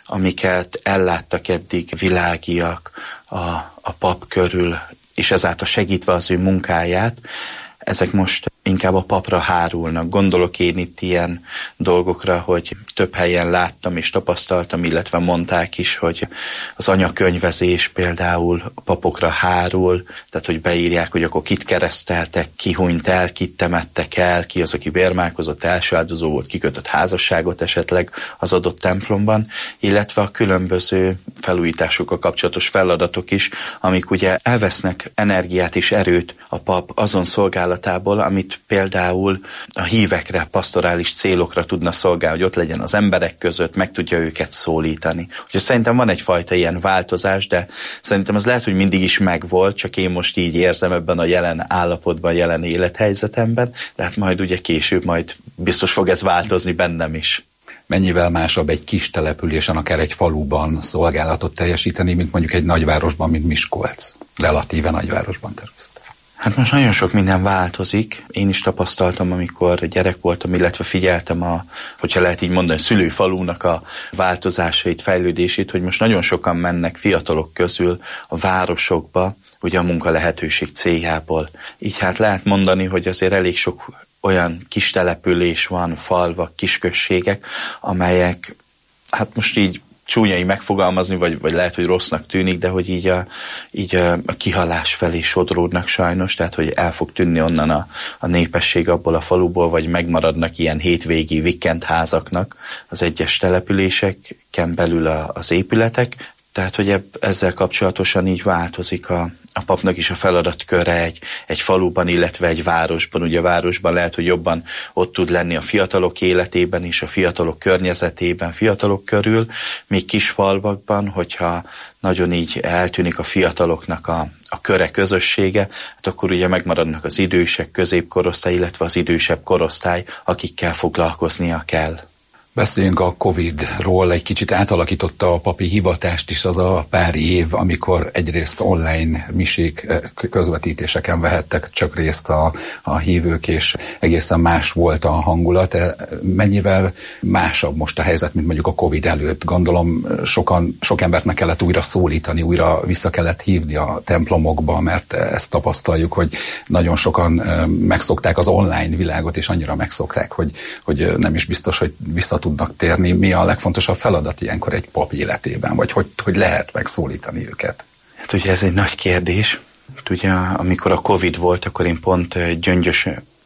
amiket elláttak eddig világiak a, a pap körül, és ezáltal segítve az ő munkáját, ezek most inkább a papra hárulnak. Gondolok én itt ilyen dolgokra, hogy több helyen láttam és tapasztaltam, illetve mondták is, hogy az anyakönyvezés például a papokra hárul, tehát hogy beírják, hogy akkor kit kereszteltek, ki hunyt el, kit temettek el, ki az, aki bérmálkozott, első áldozó volt, kikötött házasságot esetleg az adott templomban, illetve a különböző felújításokkal kapcsolatos feladatok is, amik ugye elvesznek energiát és erőt a pap azon szolgálatából, amit például a hívekre, pastorális célokra tudna szolgálni, hogy ott legyen az emberek között, meg tudja őket szólítani. Úgyhogy szerintem van egyfajta ilyen változás, de szerintem az lehet, hogy mindig is megvolt, csak én most így érzem ebben a jelen állapotban, jelen élethelyzetemben, de hát majd ugye később majd biztos fog ez változni bennem is. Mennyivel másabb egy kis településen, akár egy faluban szolgálatot teljesíteni, mint mondjuk egy nagyvárosban, mint Miskolc. Relatíve nagyvárosban természetesen. Hát most nagyon sok minden változik. Én is tapasztaltam, amikor gyerek voltam, illetve figyeltem a, hogyha lehet így mondani, szülőfalúnak a változásait, fejlődését, hogy most nagyon sokan mennek fiatalok közül a városokba, ugye a munka lehetőség céljából. Így hát lehet mondani, hogy azért elég sok olyan kis település van, falvak, kisközségek, amelyek, hát most így csúnyai megfogalmazni, vagy, vagy lehet, hogy rossznak tűnik, de hogy így a, így a, a kihalás felé sodródnak sajnos, tehát hogy el fog tűnni onnan a, a népesség abból a faluból, vagy megmaradnak ilyen hétvégi vikendházaknak az egyes településeken belül a, az épületek. Tehát, hogy ebb, ezzel kapcsolatosan így változik a, a papnak is a feladatköre egy, egy faluban, illetve egy városban. Ugye a városban lehet, hogy jobban ott tud lenni a fiatalok életében és a fiatalok környezetében, fiatalok körül, míg kis falvakban, hogyha nagyon így eltűnik a fiataloknak a, a köre, közössége, hát akkor ugye megmaradnak az idősek, középkorosztály, illetve az idősebb korosztály, akikkel foglalkoznia kell. Beszéljünk a Covid-ról, egy kicsit átalakította a papi hivatást is az a pár év, amikor egyrészt online misék közvetítéseken vehettek csak részt a, a hívők, és egészen más volt a hangulat. Mennyivel másabb most a helyzet, mint mondjuk a Covid előtt? Gondolom sokan, sok embert meg kellett újra szólítani, újra vissza kellett hívni a templomokba, mert ezt tapasztaljuk, hogy nagyon sokan megszokták az online világot, és annyira megszokták, hogy, hogy nem is biztos, hogy vissza tudnak térni. Mi a legfontosabb feladat ilyenkor egy pap életében, vagy hogy, hogy lehet megszólítani őket? Hát ugye ez egy nagy kérdés. Ugye amikor a Covid volt, akkor én pont Gyöngyös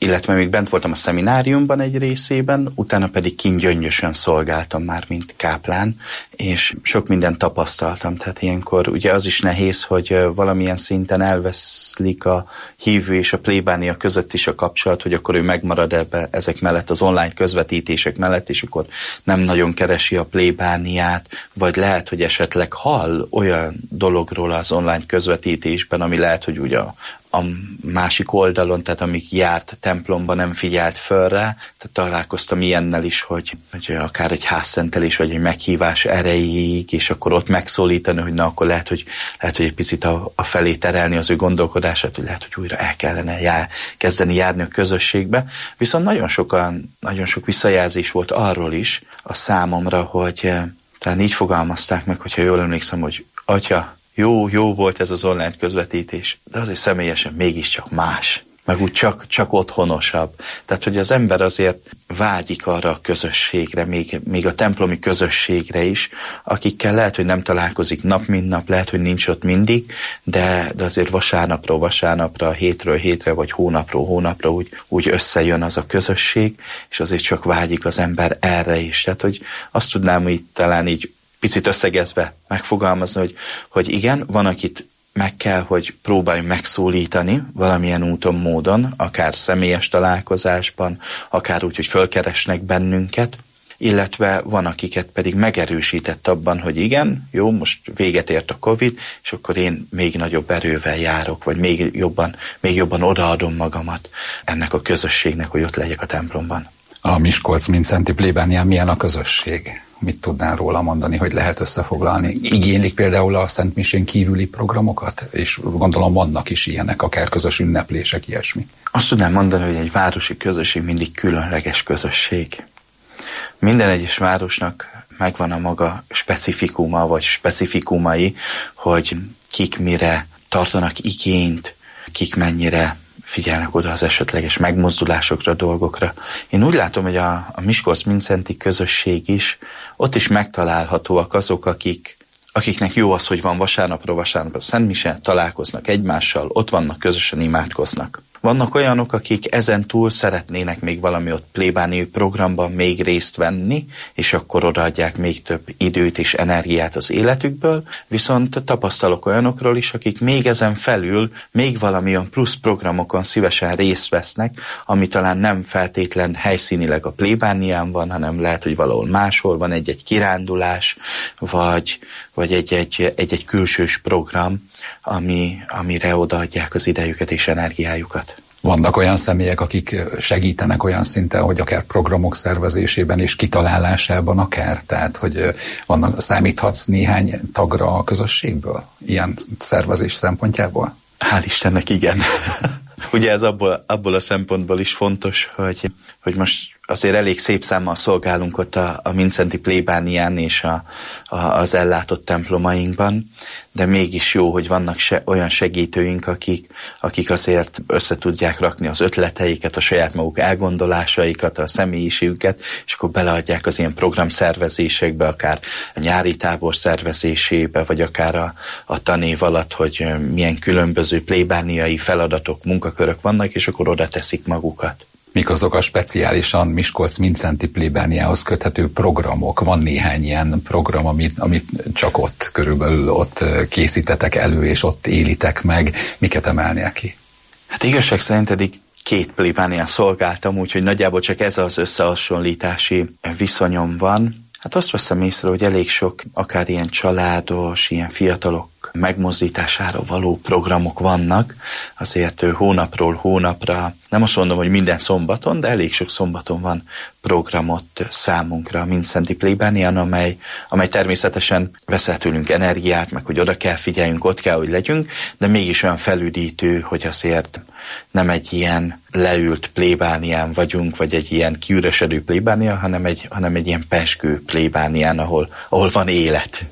illetve még bent voltam a szemináriumban egy részében, utána pedig kint Gyöngyösön szolgáltam már, mint káplán, és sok mindent tapasztaltam. Tehát ilyenkor ugye az is nehéz, hogy valamilyen szinten elveszlik a hívő és a plébánia között is a kapcsolat, hogy akkor ő megmarad ebbe, ezek mellett, az online közvetítések mellett, és akkor nem nagyon keresi a plébániát, vagy lehet, hogy esetleg hall olyan dologról az online közvetítésben, ami lehet, hogy ugye a a másik oldalon, tehát amíg járt templomba, nem figyelt föl rá. Tehát találkoztam ilyennel is, hogy, hogy akár egy házszentelés, vagy egy meghívás erejéig, és akkor ott megszólítani, hogy na, akkor lehet, hogy, lehet, hogy egy picit a, a felé terelni az ő gondolkodását, hogy lehet, hogy újra el kellene jár, kezdeni járni a közösségbe. Viszont nagyon sokan, nagyon sok visszajelzés volt arról is a számomra, hogy talán így fogalmazták meg, hogyha jól emlékszem, hogy atya, Jó, jó volt ez az online közvetítés, de azért személyesen mégiscsak más, meg úgy csak, csak otthonosabb. Tehát, hogy az ember azért vágyik arra a közösségre, még, még a templomi közösségre is, akikkel lehet, hogy nem találkozik nap mint nap, lehet, hogy nincs ott mindig, de, de azért vasárnapról vasárnapra, hétről hétre, vagy hónapról hónapra úgy, úgy összejön az a közösség, és azért csak vágyik az ember erre is. Tehát, hogy azt tudnám így talán így picit összegezve megfogalmazni, hogy, hogy igen, van, akit meg kell, hogy próbálj megszólítani valamilyen úton, módon, akár személyes találkozásban, akár úgy, hogy fölkeresnek bennünket, illetve van, akiket pedig megerősített abban, hogy igen, jó, most véget ért a Covid, és akkor én még nagyobb erővel járok, vagy még jobban, még jobban odaadom magamat ennek a közösségnek, hogy ott legyek a templomban. A Miskolc-Mindszenty plébánián milyen a közösség? Mit tudnál róla mondani, hogy lehet összefoglalni? Igénylik például a Szent Misén kívüli programokat? És gondolom vannak is ilyenek, akár közös ünneplések, ilyesmi. Azt tudnám mondani, hogy egy városi közösség mindig különleges közösség. Minden egyes városnak megvan a maga specifikuma, vagy specifikumai, hogy kik mire tartanak igényt, kik mennyire figyelnek oda az esetleges megmozdulásokra, dolgokra. Én úgy látom, hogy a, a Miskolc-Mindszenty közösség is, ott is megtalálhatóak azok, akik, akiknek jó az, hogy van vasárnapról vasárnapra Szent Mise, találkoznak egymással, ott vannak, közösen imádkoznak. Vannak olyanok, akik ezen túl szeretnének még valami ott plébániai programban még részt venni, és akkor odaadják még több időt és energiát az életükből, viszont tapasztalok olyanokról is, akik még ezen felül még valamilyen plusz programokon szívesen részt vesznek, ami talán nem feltétlen helyszínileg a plébánián van, hanem lehet, hogy valahol máshol van egy-egy kirándulás, vagy, vagy egy-egy, egy-egy külsős program, ami, amire odaadják az idejüket és energiájukat. Vannak olyan személyek, akik segítenek olyan szinten, hogy akár programok szervezésében és kitalálásában akár, tehát hogy vannak, számíthatsz néhány tagra a közösségből, ilyen szervezés szempontjából? Hál' Istennek, igen. Ugye ez abból, abból a szempontból is fontos, hogy, hogy most azért elég szép számmal szolgálunk ott a, a Mindszenty plébánián és a, a, az ellátott templomainkban, de mégis jó, hogy vannak se, olyan segítőink, akik, akik azért össze tudják rakni az ötleteiket, a saját maguk elgondolásaikat, a személyiségüket, és akkor beleadják az ilyen programszervezésekbe, akár a nyári tábor szervezésébe, vagy akár a, a tanév alatt, hogy milyen különböző plébániai feladatok, munkakörök vannak, és akkor oda teszik magukat. Mik azok a speciálisan Miskolc-Mindszenty plébániához köthető programok? Van néhány ilyen program, amit, amit csak ott körülbelül ott készítetek elő, és ott élitek meg. Miket emelnél ki? Hát igazság szerint eddig két plébánián szolgáltam, úgyhogy nagyjából csak ez az összehasonlítási viszonyom van. Hát azt veszem észre, hogy elég sok akár ilyen családos, ilyen fiatalok megmozdítására való programok vannak, azért hónapról hónapra, nem azt mondom, hogy minden szombaton, de elég sok szombaton van programot számunkra a Mindszenty plébánián, amely, amely természetesen veszel tőlünk energiát, meg hogy oda kell figyeljünk, ott kell, hogy legyünk, de mégis olyan felüdítő, hogy azért nem egy ilyen leült plébánián vagyunk, vagy egy ilyen kiüresedő plébánia, hanem egy, hanem egy ilyen pezsgő plébánián, ahol, ahol van élet.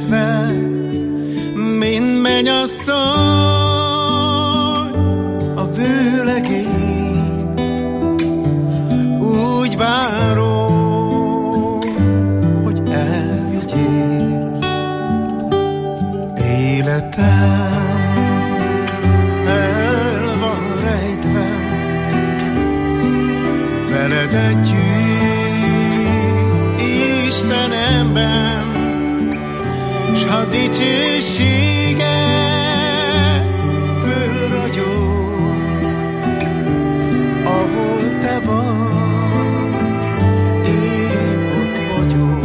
fekve, mint mennyasszony a vőlegény, úgy várom, hogy elvigyél. Életem el van rejtve, veled együtt Istenemben, s ha dicsősége fölragyog, ahol te vagy, én ott vagyok.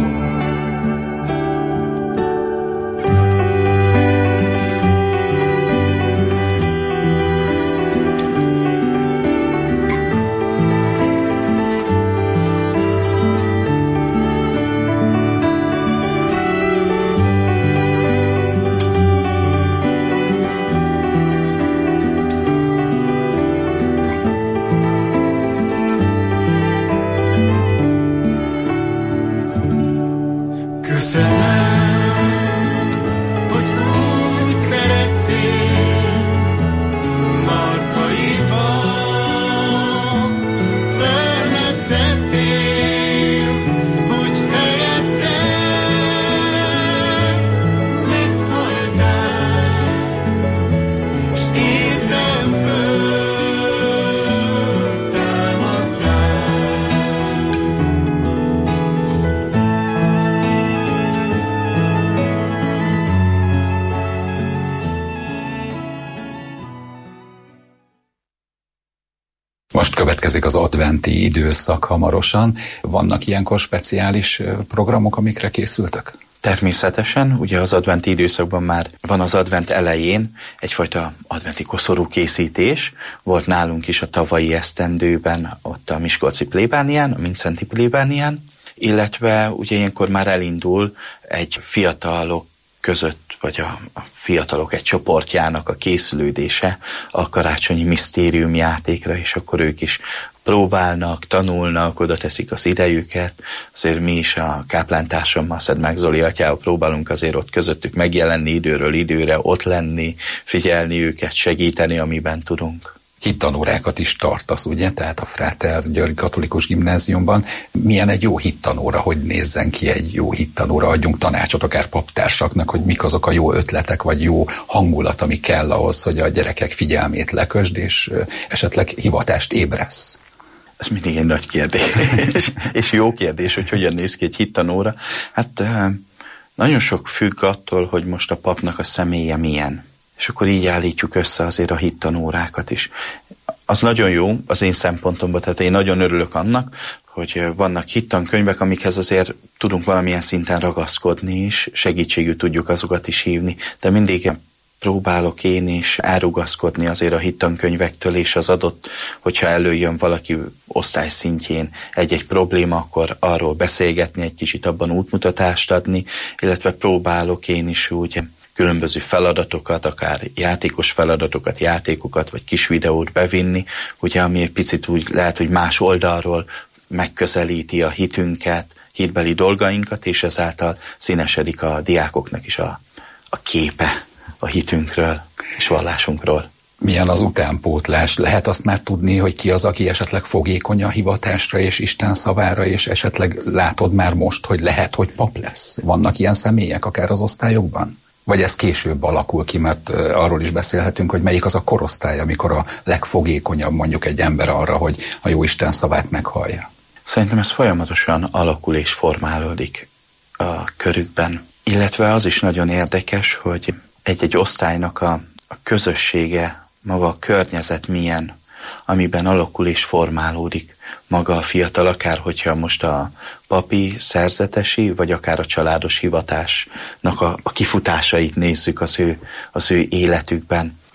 Következik az adventi időszak hamarosan. Vannak ilyenkor speciális programok, amikre készültek? Természetesen, ugye az adventi időszakban már van az advent elején egyfajta adventi koszorú készítés. Volt nálunk is a tavalyi esztendőben, ott a miskolci plébánián, a Mindszenty plébánián, illetve ugye ilyenkor már elindul egy fiatalok között, vagy a, a fiatalok egy csoportjának a készülődése a karácsonyi misztérium játékra, és akkor ők is próbálnak, tanulnak, oda teszik az idejüket. Azért mi is a káplántársammal, Szedmák Zoli atyával próbálunk azért ott közöttük megjelenni időről időre, ott lenni, figyelni őket, segíteni, amiben tudunk. Hittanórákat is tartasz, ugye? Tehát a Fráter György Katolikus Gimnáziumban. Milyen egy jó hittanóra, hogy nézzen ki egy jó hittanóra? Adjunk tanácsot akár paptársaknak, hogy mik azok a jó ötletek, vagy jó hangulat, ami kell ahhoz, hogy a gyerekek figyelmét lekösd, és esetleg hivatást ébresz. Ez mindig egy nagy kérdés, és jó kérdés, hogy hogyan néz ki egy hittanóra. Hát nagyon sok függ attól, hogy most a papnak a személye milyen. És akkor így állítjuk össze azért a hittanórákat is. Az nagyon jó az én szempontomban, tehát én nagyon örülök annak, hogy vannak hittankönyvek, amikhez azért tudunk valamilyen szinten ragaszkodni is, segítségül tudjuk azokat is hívni, de mindig próbálok én is elrugaszkodni azért a hittankönyvektől, és az adott, hogyha előjön valaki osztály szintjén egy-egy probléma, akkor arról beszélgetni, egy kicsit abban útmutatást adni, illetve próbálok én is úgy különböző feladatokat, akár játékos feladatokat, játékokat, vagy kis videót bevinni, ugye, ami egy picit úgy lehet, hogy más oldalról megközelíti a hitünket, hitbeli dolgainkat, és ezáltal színesedik a diákoknak is a, a képe a hitünkről és vallásunkról. Milyen az utánpótlás? Lehet azt már tudni, hogy ki az, aki esetleg fogékony a hivatásra és Isten szavára, és esetleg látod már most, hogy lehet, hogy pap lesz? Vannak ilyen személyek akár az osztályokban? Vagy ez később alakul ki, mert arról is beszélhetünk, hogy melyik az a korosztály, amikor a legfogékonyabb mondjuk egy ember arra, hogy a jó Isten szavát meghallja? Szerintem ez folyamatosan alakul és formálódik a körükben. Illetve az is nagyon érdekes, hogy egy-egy osztálynak a, a közössége, maga a környezet milyen, amiben alakul és formálódik maga a fiatal, akár hogyha most a papi, szerzetesi, vagy akár a családos hivatásnak a, a kifutásait nézzük az ő, az ő életükben.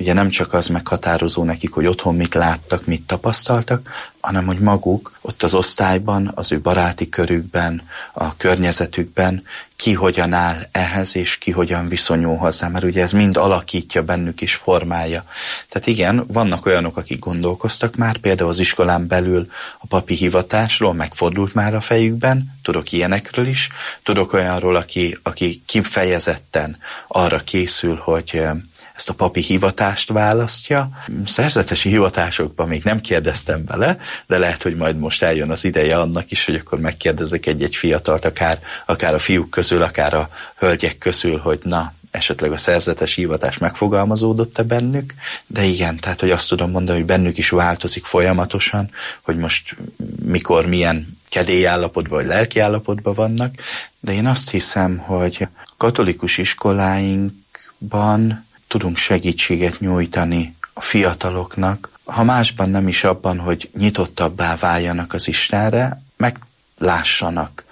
ugye nem csak az meghatározó nekik, hogy otthon mit láttak, mit tapasztaltak, hanem hogy maguk ott az osztályban, az ő baráti körükben, a környezetükben ki hogyan áll ehhez, és ki hogyan viszonyul hozzá, mert ugye ez mind alakítja bennük és formálja. Tehát igen, vannak olyanok, akik gondolkoztak már, például az iskolán belül a papi hivatásról, megfordult már a fejükben, tudok ilyenekről is, tudok olyanról, aki, aki kifejezetten arra készül, hogy ezt a papi hivatást választja. Szerzetesi hivatásokban még nem kérdeztem bele, de lehet, hogy majd most eljön az ideje annak is, hogy akkor megkérdezek egy-egy fiatalt, akár, akár a fiúk közül, akár a hölgyek közül, hogy na, esetleg a szerzetesi hivatás megfogalmazódott-e bennük, de igen, tehát hogy azt tudom mondani, hogy bennük is változik folyamatosan, hogy most mikor milyen kedélyállapotban vagy lelkiállapotban vannak, de én azt hiszem, hogy katolikus iskoláinkban tudunk segítséget nyújtani a fiataloknak, ha másban nem is abban, hogy nyitottabbá váljanak az Istenre, meglássanak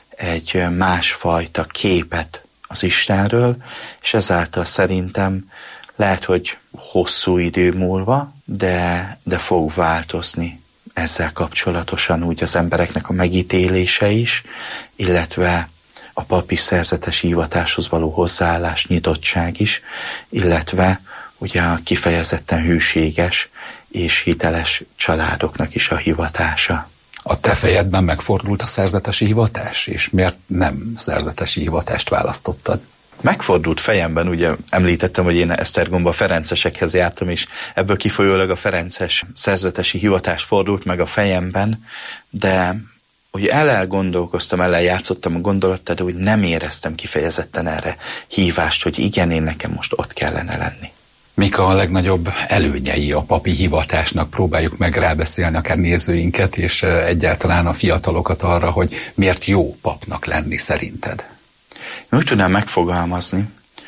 egy másfajta képet az Istenről, és ezáltal szerintem lehet, hogy hosszú idő múlva, de, de fog változni ezzel kapcsolatosan úgy az embereknek a megítélése is, illetve a papi szerzetesi hivatáshoz való hozzáállás, nyitottság is, illetve ugye a kifejezetten hűséges és hiteles családoknak is a hivatása. A te fejedben megfordult a szerzetesi hivatás, és miért nem szerzetesi hivatást választottad? Megfordult fejemben, ugye említettem, hogy én Esztergomba ferencesekhez jártam, és ebből kifolyólag a ferences szerzetesi hivatás fordult meg a fejemben, de ugye el-elgondolkoztam, el-eljátszottam a gondolattal, de úgy nem éreztem kifejezetten erre hívást, hogy igen, én nekem most ott kellene lenni. Mik a legnagyobb előnyei a papi hivatásnak? Próbáljuk meg rábeszélni akár nézőinket, és egyáltalán a fiatalokat arra, hogy miért jó papnak lenni szerinted? Én úgy tudnám megfogalmazni,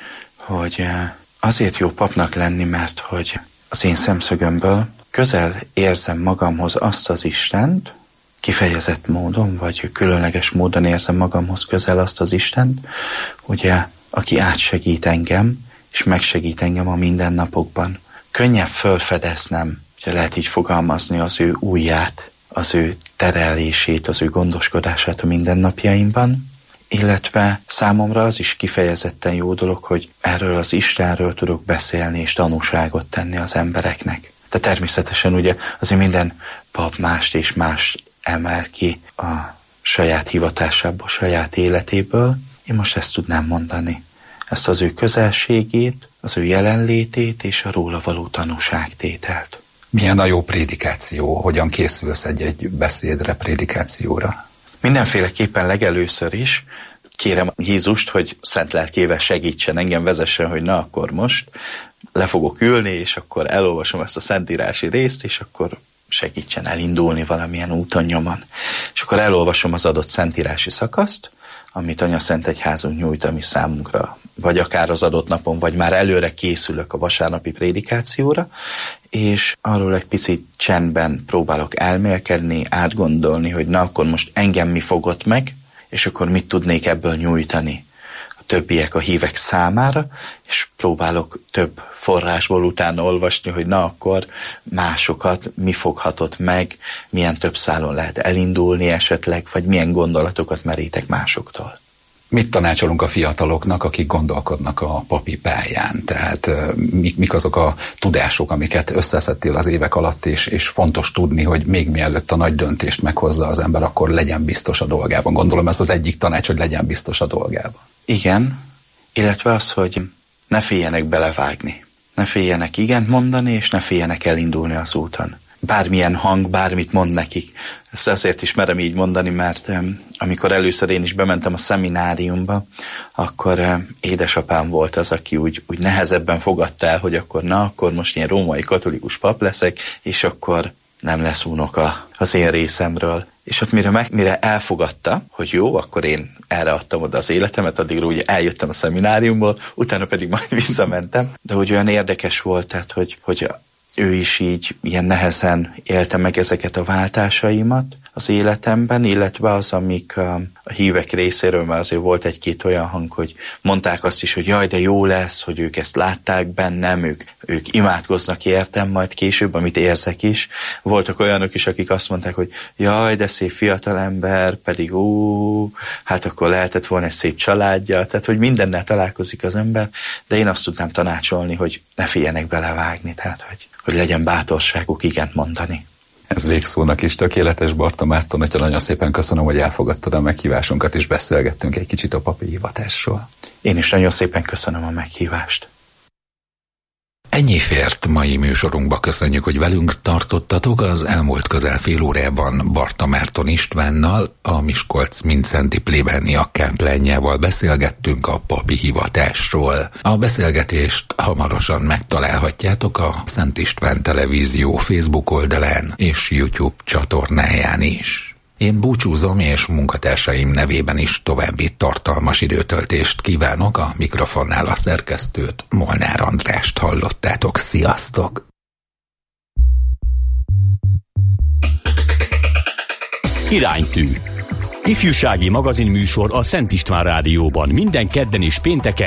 hogy azért jó papnak lenni, mert hogy az én szemszögömből közel érzem magamhoz azt az Istent, kifejezett módon, vagy különleges módon érzem magamhoz közel azt az Istent, ugye, aki átsegít engem, és megsegít engem a mindennapokban. Könnyebb fölfedeznem, ugye lehet így fogalmazni, az ő ujját, az ő terelését, az ő gondoskodását a mindennapjaimban, illetve számomra az is kifejezetten jó dolog, hogy erről az Istenről tudok beszélni és tanúságot tenni az embereknek. De természetesen ugye azért minden pap mást és mást emel ki a saját hivatásából, a saját életéből. Én most ezt tudnám mondani. Ezt az ő közelségét, az ő jelenlétét és a róla való tanúságtételt. Milyen a jó prédikáció? Hogyan készülsz egy-egy beszédre, prédikációra? Mindenféleképpen legelőször is kérem Jézust, hogy szent lelkével segítsen, engem vezessen, hogy na akkor most le fogok ülni, és akkor elolvasom ezt a szentírási részt, és akkor segítsen elindulni valamilyen úton nyomon. És akkor elolvasom az adott szentírási szakaszt, amit Anyaszentegyházunk nyújt a mi számunkra, vagy akár az adott napon, vagy már előre készülök a vasárnapi prédikációra, és arról egy picit csendben próbálok elmélkedni, átgondolni, hogy na akkor most engem mi fogott meg, és akkor mit tudnék ebből nyújtani a többiek, a hívek számára, és próbálok több forrásból utána olvasni, hogy na akkor másokat mi foghatott meg, milyen több szálon lehet elindulni esetleg, vagy milyen gondolatokat merítek másoktól. Mit tanácsolunk a fiataloknak, akik gondolkodnak a papi pályán? Tehát mik, mik azok a tudások, amiket összeszedtél az évek alatt, és, és fontos tudni, hogy még mielőtt a nagy döntést meghozza az ember, akkor legyen biztos a dolgában. Gondolom ez az egyik tanács, hogy legyen biztos a dolgában. Igen, illetve az, hogy ne féljenek belevágni. Ne féljenek igent mondani, és ne féljenek elindulni az úton. Bármilyen hang, bármit mond nekik. Ezt azért is merem így mondani, mert um, amikor először én is bementem a szemináriumba, akkor um, édesapám volt az, aki úgy, úgy nehezebben fogadta el, hogy akkor na, akkor most ilyen római katolikus pap leszek, és akkor nem lesz unoka az én részemről. És ott mire, meg, mire elfogadta, hogy jó, akkor én erre adtam oda az életemet, addigra ugye eljöttem a szemináriumból, utána pedig majd visszamentem. De hogy olyan érdekes volt, tehát, hogy, hogy ő is így ilyen nehezen élte meg ezeket a váltásaimat, az életemben, illetve az, amik a, a hívek részéről, mert azért volt egy-két olyan hang, hogy mondták azt is, hogy jaj, de jó lesz, hogy ők ezt látták bennem, ők, ők imádkoznak értem majd később, amit érzek is. Voltak olyanok is, akik azt mondták, hogy jaj, de szép fiatalember, pedig ú, hát akkor lehetett volna egy szép családja, tehát hogy mindennel találkozik az ember, de én azt tudnám tanácsolni, hogy ne féljenek belevágni, tehát hogy, hogy legyen bátorságuk igent mondani. Ez végszónak is tökéletes, Barta Márton, hogyha nagyon szépen köszönöm, hogy elfogadtad a meghívásunkat, és beszélgettünk egy kicsit a papi hivatásról. Én is nagyon szépen köszönöm a meghívást. Ennyi fért mai műsorunkba, köszönjük, hogy velünk tartottatok. Az elmúlt közel fél órában Barta Márton Istvánnal, a Miskolc-Mindszenty plébánia káplánjával beszélgettünk a papi hivatásról. A beszélgetést hamarosan megtalálhatjátok a Szent István Televízió Facebook oldalán és YouTube csatornáján is. Én búcsúzom, és munkatársaim nevében is további tartalmas időtöltést kívánok. A mikrofonnál a szerkesztőt, Molnár Andrást hallottátok. Sziasztok! Iránytű. Ifjúsági magazinműsor a Szent István Rádióban minden kedden és pénteken